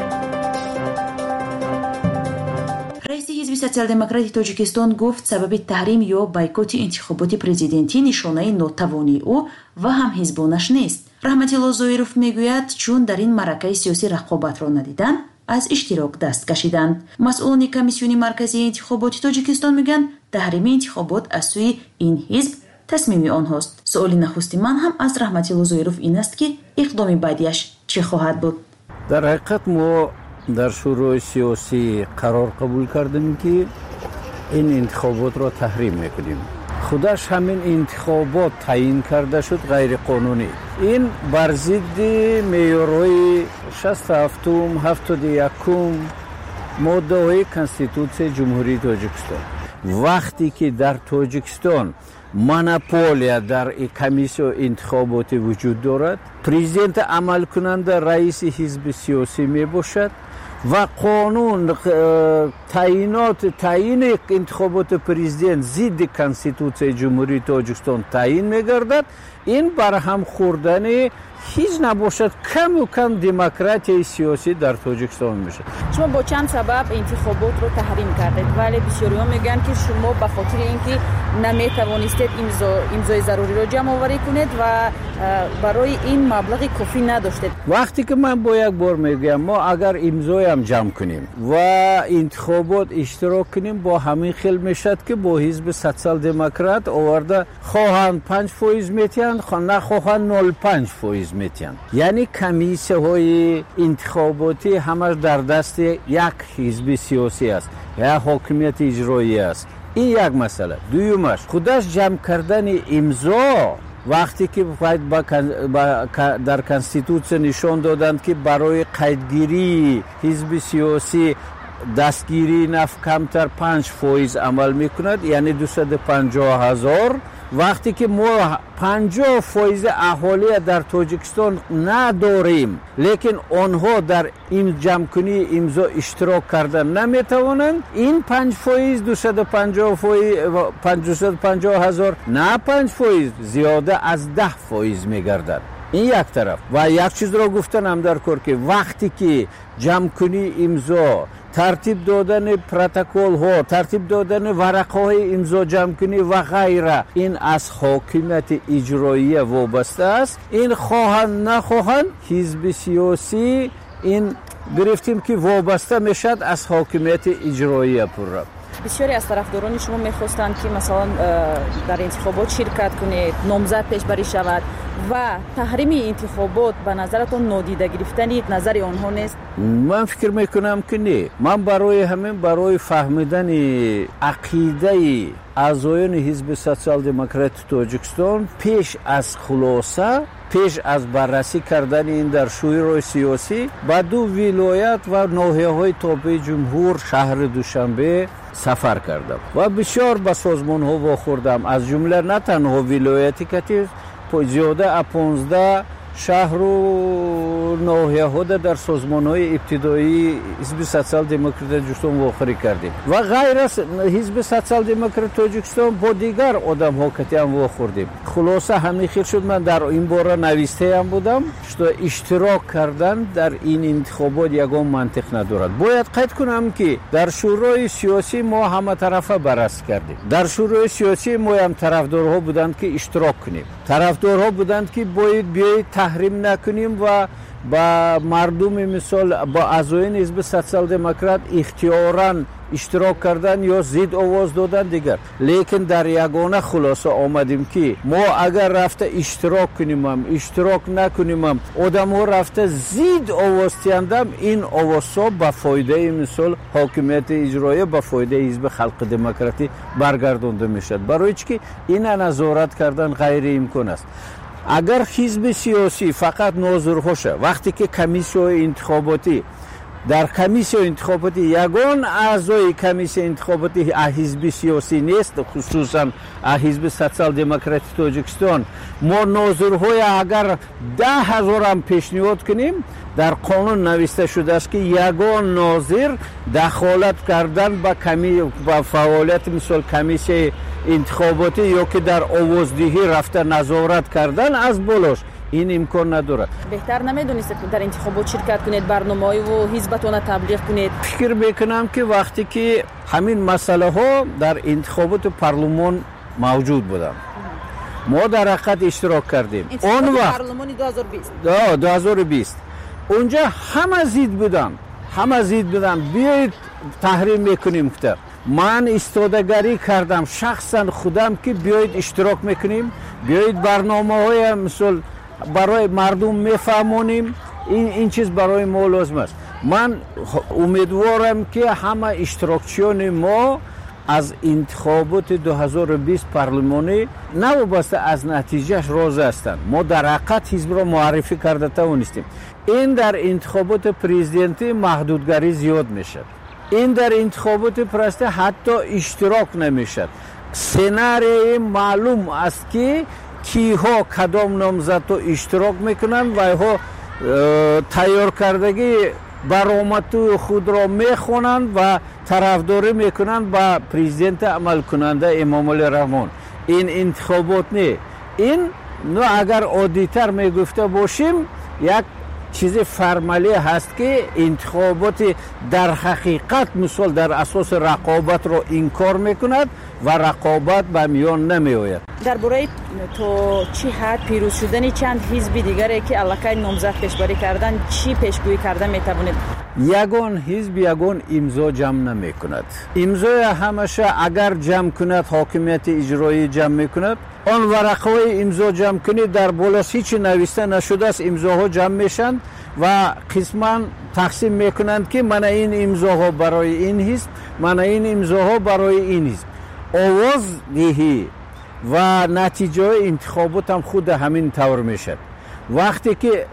[SPEAKER 1] رئیس حزب سوسیال دموکراتی تاجیکستان گفت سبب تحریم یا بایکوت انتخابات پرزیدنتی نشانه ناتوانی او و هم حزبانش نیست. رحمت الله ظاهروف میگوید چون در این معرکه سیاسی رقابت را ندیدن از اشتراک دست کشیدند. مسئولان کمیسیون مرکزی انتخابات تاجیکستان میگن تحریم انتخابات از سوی این حزب تصمیم آنهاست. سوال نخستی من هم از رحمت الله ظاهروف این است که اقدام بعدیش چه خواهد بود؟
[SPEAKER 10] در حقیقت ما در شورای سیاسی قرار قبول کردیم که این انتخابات را تحریم میکنیم. خودش همین انتخابات تعیین کرده شد غیر قانونی. این بر ضد معیارهای 67 71 ماده های کنستیتوسیون جمهوری تاجیکستان. وقتی که در تاجیکستان مونوپولیا در کمیسیون انتخاباتی وجود دارد، پرزیدنت عمل کننده رئیس حزب سیاسی می باشد و قانون تعیین انتخابات پرزیدنت ضد کنستیتوسیون جمهوری تاجیکستان تعیین می‌گردد. این برهم خوردن هیچ نباشد کم و کم دموکراسی سیاسی در تاجیکستان میشه.
[SPEAKER 13] شما با چند سبب انتخابات رو تحریم کردید ولی بسیاری‌ها میگن که شما به خاطر اینکه نمیتوانستید امضای ضروری رو جمع آوری کنید و برای این مبلغ کافی نداشتید.
[SPEAKER 10] وقتی که من با یک بار میگم ما اگر امضای هم جمع کنیم و انتخابات اشتراک کنیم با همین خیل میشد که با حزب سوسیال دموکرات آورده خواهند 5% میتین نخواهند 0.5% میتین. یعنی کمیسیه های انتخاباتی همش در دست یک حزب سیاسی است یا حاکمیت اجرایی است. این یک مسئله. دویمش خودش جمع کردن امضا وقتی که در کنستیتوسیون نشان دادند که برای قیدگیری حزب سیاسی دستگیری نفت کمتر 5% عمل میکند، یعنی 250,000. وقتی که ما 50% اهالی در تاجیکستان نداریم لیکن آنها در این جمع‌کنی امضا اشتراک کردن نمیتوانند، این 5% 250,000 نه 5% زیاده از 10% میگردد. این یک طرف. و یک چیز را گفتنم در کار که وقتی که جمع‌کنی امضا، ترتیب دادن پروتکل ها، ترتیب دادن ورقه های امضا جمع‌کنی و غیره، این از حاکمیت اجرایی وابسته است. این خواهند نخواهند حزب سیاسی این گرفتیم که وابسته میشد از حاکمیت اجرایی پورا.
[SPEAKER 13] بسیاری از طرفداران شما میخواستند که مثلا در انتخابات شرکت کنید، نامزد پیشبری شود و تحریم انتخابات به نظرتون نادیده گرفتن نظر آنها نیست؟
[SPEAKER 10] من فکر میکنم که نه. من برای فهمیدن عقیده اعضایان حزب سوسیال دموکراتی تاجیکستان پیش از خلاصه، پیش از بررسی کردن این در شورای سیاسی به 2 ولایت و ناحیه‌های تابع جمهور شهر دوشنبه سفر کردم و بسیار به سازمان ها واخوردم، از جمله نه تنها ولایتی که زیاده 15 شهر و ناحیه ها در سازمان های ابتدایی حزب سوسیال دموکراتی تاجیکستان واخوری کردیم و غیر از حزب سوسیال دموکراتی تاجیکستان با دیگر آدم ها که هم واخوردیم. خلاصه همین خیلی شد من در این باره نویسته هم بودم که اشتراک کردن در این انتخابات یگان منطق ندارد. باید قید کنم که در شورای سیاسی ما همه طرفه بررسی کردیم. در شورای سیاسی ما هم طرفدارها بودند که اشتراک کنیم، طرفدارها بودند که باید بیایید تحریم نکنیم و با مردم مثال با اعضایان حزب سوسیال دموکرات اختیاراً اشتراک کردن یا زید آواز دادن دیگر. لیکن در یگانه خلاصه آمدیم که ما اگر رفته اشتراک کنیم اشتراک نکنیم آدم ها رفته زید آواز تیندم این آواز ها به فایده مثال حاکمیت اجرایی به فایده حزب خلق دموکراتی برگردانده میشد. برای چی این نظارت کردن غیر امکان است. اگر حزب سیاسی فقط ناظرهاشه وقتی که کمیسیون انتخاباتی در کمیسیون انتخاباتی یگان اعضای کمیسیون انتخاباتی حزب سیاسی نیست خصوصا حزب سوسیال دموکراتی تاجیکستان ما ناظرهای اگر 10,000 هم پیشنهاد کنیم در قانون نوشته شده است که یگان ناظر دخالت کردن با فعالیت مثل کمیسیون انتخاباتی یا که در آوازدهی رفته نظارت کردن از بالاش این امکان نداره.
[SPEAKER 13] بهتر نمیدونید که در انتخابات شرکت کنید برنامه‌ای و حزبتون تبلیغ کنید؟
[SPEAKER 10] فکر میکنم که وقتی که همین مسئله ها در انتخابات پارلمان موجود بودن ما در حقیقت اشتراک کردیم. اون وقت
[SPEAKER 13] پارلمان
[SPEAKER 10] 2020 اونجا همه زید بودن بیایید تحریم میکنیم که من استادگاری کردم شخصا خودم که بیایید اشتراک میکنیم بیایید برنامه‌های مثل برای مردم میفهمونیم این چیز برای ما لازم است. من امیدوارم که همه اشتراکچیان ما از انتخابات 2020 پارلمانی نوابسته از نتیجهش راضی هستند. ما در حقیقت حزب را معرفی کرده توانستیم. این در انتخابات پرزیدنتی محدودگری زیاد میشه. این در انتخابات پرسته حتی اشتراک نمیشد. سناریوی معلوم است که کیها کدام نامزد اشتراک میکنن و ها تیار کردگی برآمد خود را میخونند و طرفداری میکنند با پرزیدنت عمل کننده امام علی رحمان. این انتخابات نه. این اگر عادی‌تر میگفته باشیم یک چیز فرمالی هست که انتخابات در حقیقت مثال در اساس رقابت را انکار میکند و رقابت به میان نمی آید.
[SPEAKER 13] درباره تا چی حد پیروز شدن چند حزب دیگری که علاقه نامزد پیشبری کردن چی پیشگویی کرده میتوانید؟
[SPEAKER 10] یگان حزب یگان امضا جمع نمی کند. امضای همشه اگر جمع کند حاکمیت اجرایی جمع میکند آن ورقهای امضا جمع کنید در بالاش هیچ نوشته نشده است امضاها جمع میشن و قسما تقسیم میکنند که من این امضاها برای این حزب من این امضاها برای این حزب. آواز دهی و نتیجه انتخابات هم خود همین طور میشد. وقتی که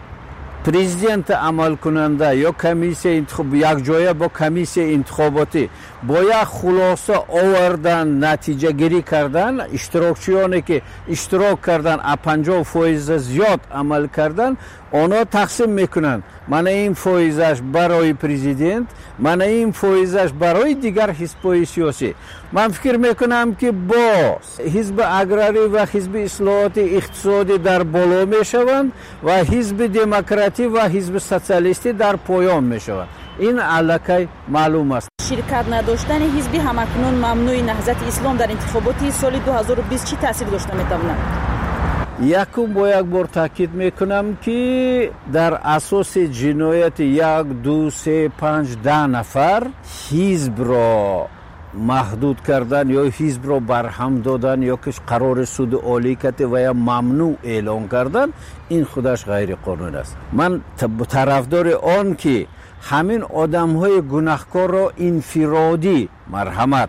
[SPEAKER 10] پرزیدنت عمل کننده یا کمیسیون انتخاب یک جای با کمیسیون انتخاباتی با یک خلاصه آوردن نتیجه گیری کردن اشتراکچیانی که اشتراک کردن 50% زیاد عمل کردن آنها تقسیم میکنن من این فایزش برای پرزیدنت من این فایزش برای دیگر حزب‌های سیاسی. من فکر میکنم که با حزب اگراری و حزب اصلاحات اقتصادی در بالا میشوند و حزب دموکراتی و حزب سوسیالیستی در پایان میشوند. این علاقه معلوم است.
[SPEAKER 13] شرکت نداشتن حزب همکنون ممنوع نهضت اسلام در انتخابات سال 2020 چی تاثیر داشته میتواند؟
[SPEAKER 10] یکم با یک بار تاکید میکنم که در اساس جنایت 1 2 3 5 10 نفر حزب را محدود کردن یا حزب را برهم دادن یا که قرار سود عالی کرده و یا ممنوع اعلان کردن این خودش غیر قانون است. من طرفدار آن که همین آدم‌های گناهکار را انفرادی مرحمت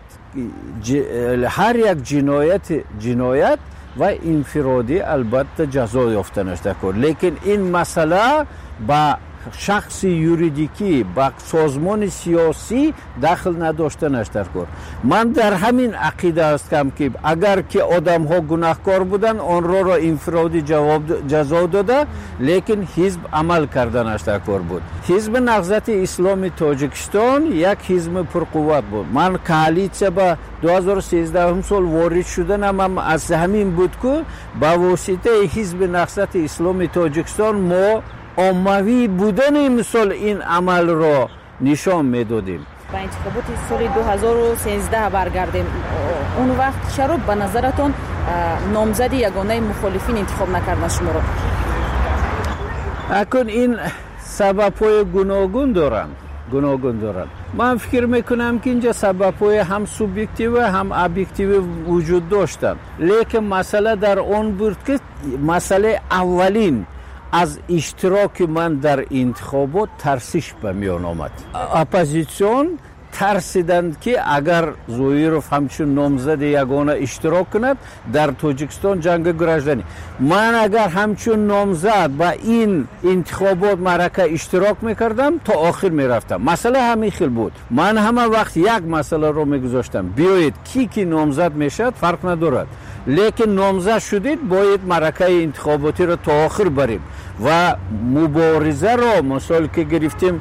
[SPEAKER 10] هر یک جنایت و انفرادی البته جزا یافتنش دکور. لیکن این مسئله با شخص یوریدیکی با سازمان سیاسی دخل نداشتنش دکور. من در همین عقیده هستم که اگر که آدم ها گناهکار بودن آن را انفرادی جزا داده لیکن حزب عمل کردنش دکور بود. حزب نهضت اسلامی تاجیکستان یک حزب پرقوت بود. من کالیسیا با 2013 سال وارد شدنم هم از همین بود که با واسطه حزب نهضت اسلامی تاجیکستان ما عمومی بودن مثل این عمل را نشان میدادیم.
[SPEAKER 13] با انتخابات سال 2013 برگردیم. اون وقت چرا به نظرتون نامزد یگانه مخالفین انتخاب نکردن شما را؟
[SPEAKER 10] اکنون این سبب‌های گوناگون دارند. من فکر میکنم که اینجا سبب‌های هم سوبژکتیو هم ابجکتیو وجود داشتند، لیکن مسئله در اون بود که مسئله اولین از اشتراک من در انتخابات ترسش به میان آمد. اپوزیسیون ترسیدند که اگر زویروف همچون نامزد یگانه اشتراک کند در تاجیکستان جنگ گراژدانی، من اگر همچون نامزد با این انتخابات معرکه اشتراک میکردم تا آخر میرفتم. مسئله همین خیل بود. من همه وقت یک مسئله رو میگذاشتم، بیایید کی نامزد میشد فرق ندارد، لیکن نامزد شدید باید معرکه انتخاباتی رو تا آخر بریم و مبارزه رو مثال که گرفتیم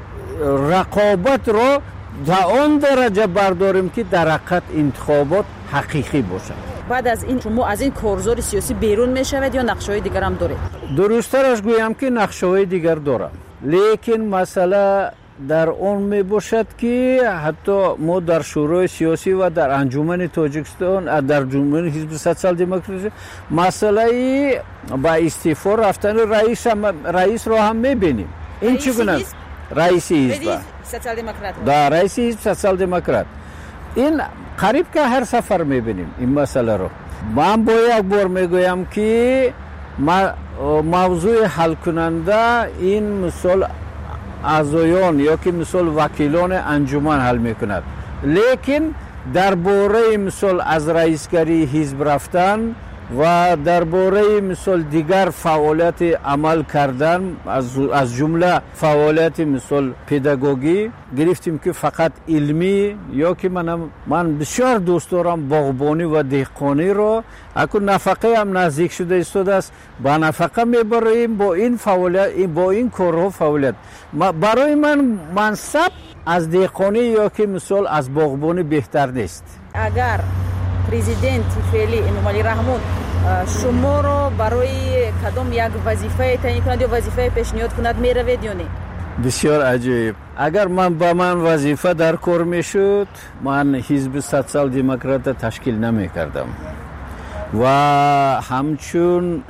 [SPEAKER 10] رقابت رو تا اون درجه برداریم که در حقیقت انتخابات حقیقی باشد.
[SPEAKER 13] بعد از این شما از این کارزار سیاسی بیرون میشوید یا نقشه‌های دیگر هم دارید؟
[SPEAKER 10] درست‌ترش گویم که نقشه‌های دیگر دارم، لیکن مسئله در اون می باشد که حتی ما در شورای سیاسی و در انجمن تاجیکستان در انجمن حزب سوسیال دموکراسی مسئله با استعفا رفتن رئیس را هم می‌بینیم. این چگونه رئیس حزب
[SPEAKER 13] سوسیال دموکرات
[SPEAKER 10] در رئیس حزب سوسیال دموکرات این قریب که هر سفر می‌بینیم این مسئله رو. من با یک بار میگویم که موضوع حل کننده این مثال اعضایان یا که مثال وکیلان انجمن حل میکند، لیکن درباره مثال از رئیسگری حزب رفتن و درباره مثال دیگر فعالیت عمل کردن از جمله فعالیت مثال پداگوژی گرفتیم که فقط علمی یا که من بسیار دوست دارم باغبانی و دهقانی رو، اکنون نفقه هم نزدیک شده ایستاده است، با نفقه میبریم با این فعالیت با این کارها فعالیت. برای من منصب از دهقانی یا که مثال از باغبانی بهتر نیست.
[SPEAKER 13] اگر پرزیدنت فعلی امام علی رحمون شما رو برای کدام یک وظیفه تعیین کند یا وظیفه پیشنهاد کند میروید یا نه؟
[SPEAKER 10] بسیار عجیب. اگر به من وظیفه در کار میشد من حزب سوسیال دموکرات تشکیل نمی کردم و همچون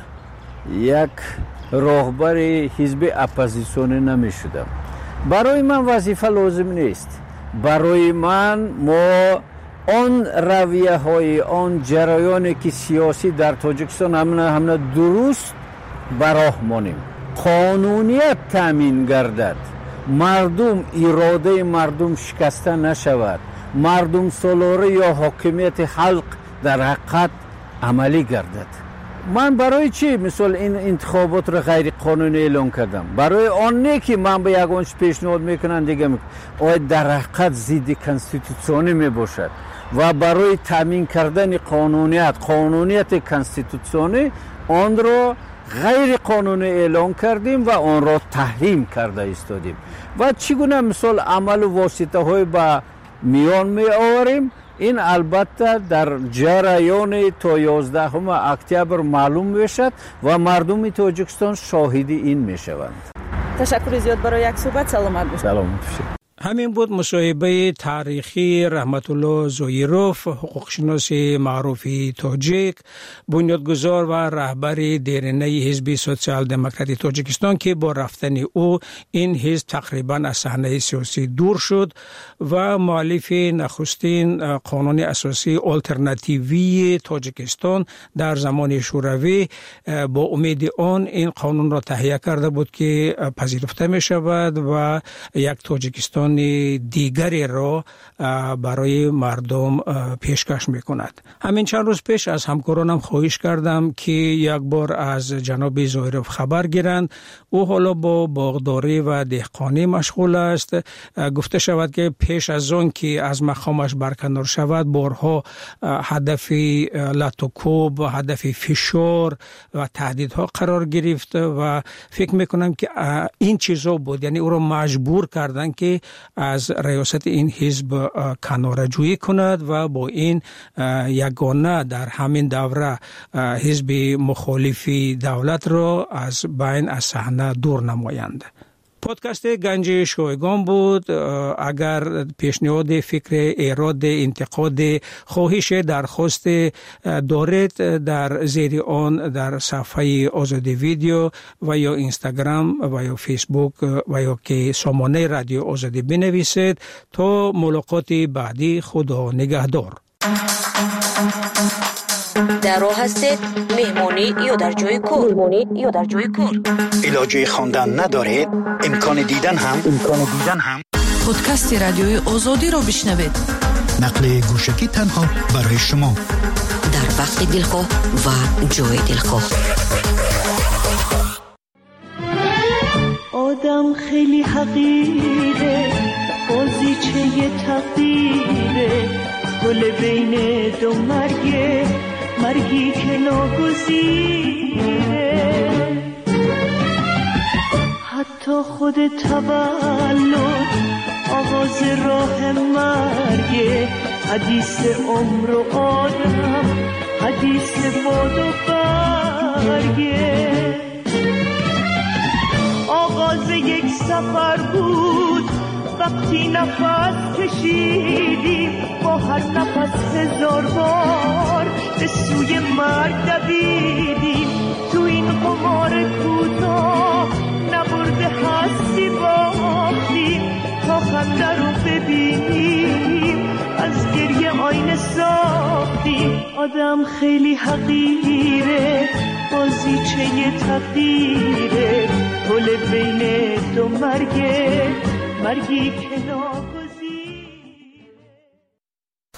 [SPEAKER 10] یک راهبر حزب اپوزیسیونی نمی شدم. برای من وظیفه لازم نیست. برای من ما آن رویه های آن جریانی که سیاسی در تاجیکستان همه درست براه مانیم، قانونیت تامین گردد، مردم اراده مردم شکسته نشود، مردم سالاره یا حاکمیت خلق در حقیقت عملی گردد. من برای چی مثلا این انتخابات را غیر قانونی اعلام کردم؟ برای آن نه که من به یگانش پیشنهاد میکنم دیگه آیا در حقیقت ضد کانستیتوسیونی می باشد و برای تامین کردن قانونیت کانستیتوسیونی آن را غیر قانونی اعلام کردیم و آن را تحریم کرده ایستادیم و چگونه مثال عمل و واسطه های با میان می آوریم. این البته در جریان تا 11 اکتبر معلوم میشد و مردم تاجیکستان شاهد این میشوند.
[SPEAKER 13] تشکر زیاد برای یک صحبت. سلامت باشید.
[SPEAKER 10] سلامت باشید.
[SPEAKER 11] همین بود مصاحبه تاریخی رحمت الله زویروف، حقوقشناس معروف تاجیک، بنیادگذار و رهبر دیرینه حزب سوسیال دموکراتی تاجیکستان که با رفتن او این حزب تقریبا از صحنه سیاسی دور شد و مؤلف نخستین قانون اساسی آلترناتیوی تاجیکستان در زمان شوروی با امید آن این قانون را تهیه کرده بود که پذیرفته می شود و یک تاجیکستان دیگری را برای مردم پیشکش میکند. همین چند روز پیش از همکارانم خواهش کردم که یک بار از جناب زویروف خبر گیرند. او حالا با باغداری و دهقانی مشغول است. گفته شود که پیش از آن که از مقامش برکنار شود بارها هدف لطوکوب و هدف فشار و تهدیدها قرار گرفت و فکر میکنم که این چیزا بود، یعنی او را مجبور کردن که از ریاست این حزب کناره‌جویی کند و با این یگانه در همین دوره حزب مخالف دولت را از بین از صحنه دور نمایند. پادکست گنج شایگان بود. اگر پیشنهاد، فکر، ایراد، انتقاد، خواهش، درخواست دارید در زیر آن در صفحه آزادی ویدیو و یا اینستاگرام و یا فیسبوک و یا که سامانه رادیو آزادی بنویسید. تا ملاقات بعدی، خدا نگهدار.
[SPEAKER 6] در راه هستید، مهمانی یا در جای کار.
[SPEAKER 19] علاجه خواندن ندارید؟ امکان دیدن هم
[SPEAKER 12] پادکست رادیوی آزادی را بشنوید.
[SPEAKER 19] نقل گوشکی تنها برای شما
[SPEAKER 6] در وقت دلخواه و جای دلخواه.
[SPEAKER 20] آدم خیلی حقیره، بازیچه تقدیره، گل بین دو مرگی که ناگزیره. حتی خود تولد آغاز راه مرگه، حدیث عمر و آدم، حدیث باد و برگه. آغاز یک سفر بود وقتی نفس کشیدیم، با هر نفس 1000 بار به سوی مرگ دویدیم. تو این قمار کوتاه نبرده هستی باختیم، تا خنده رو ببینیم از گریه آینه ساختیم. آدم خیلی حقیره، بازیچه تقدیره، گل بین دو مرگی کنار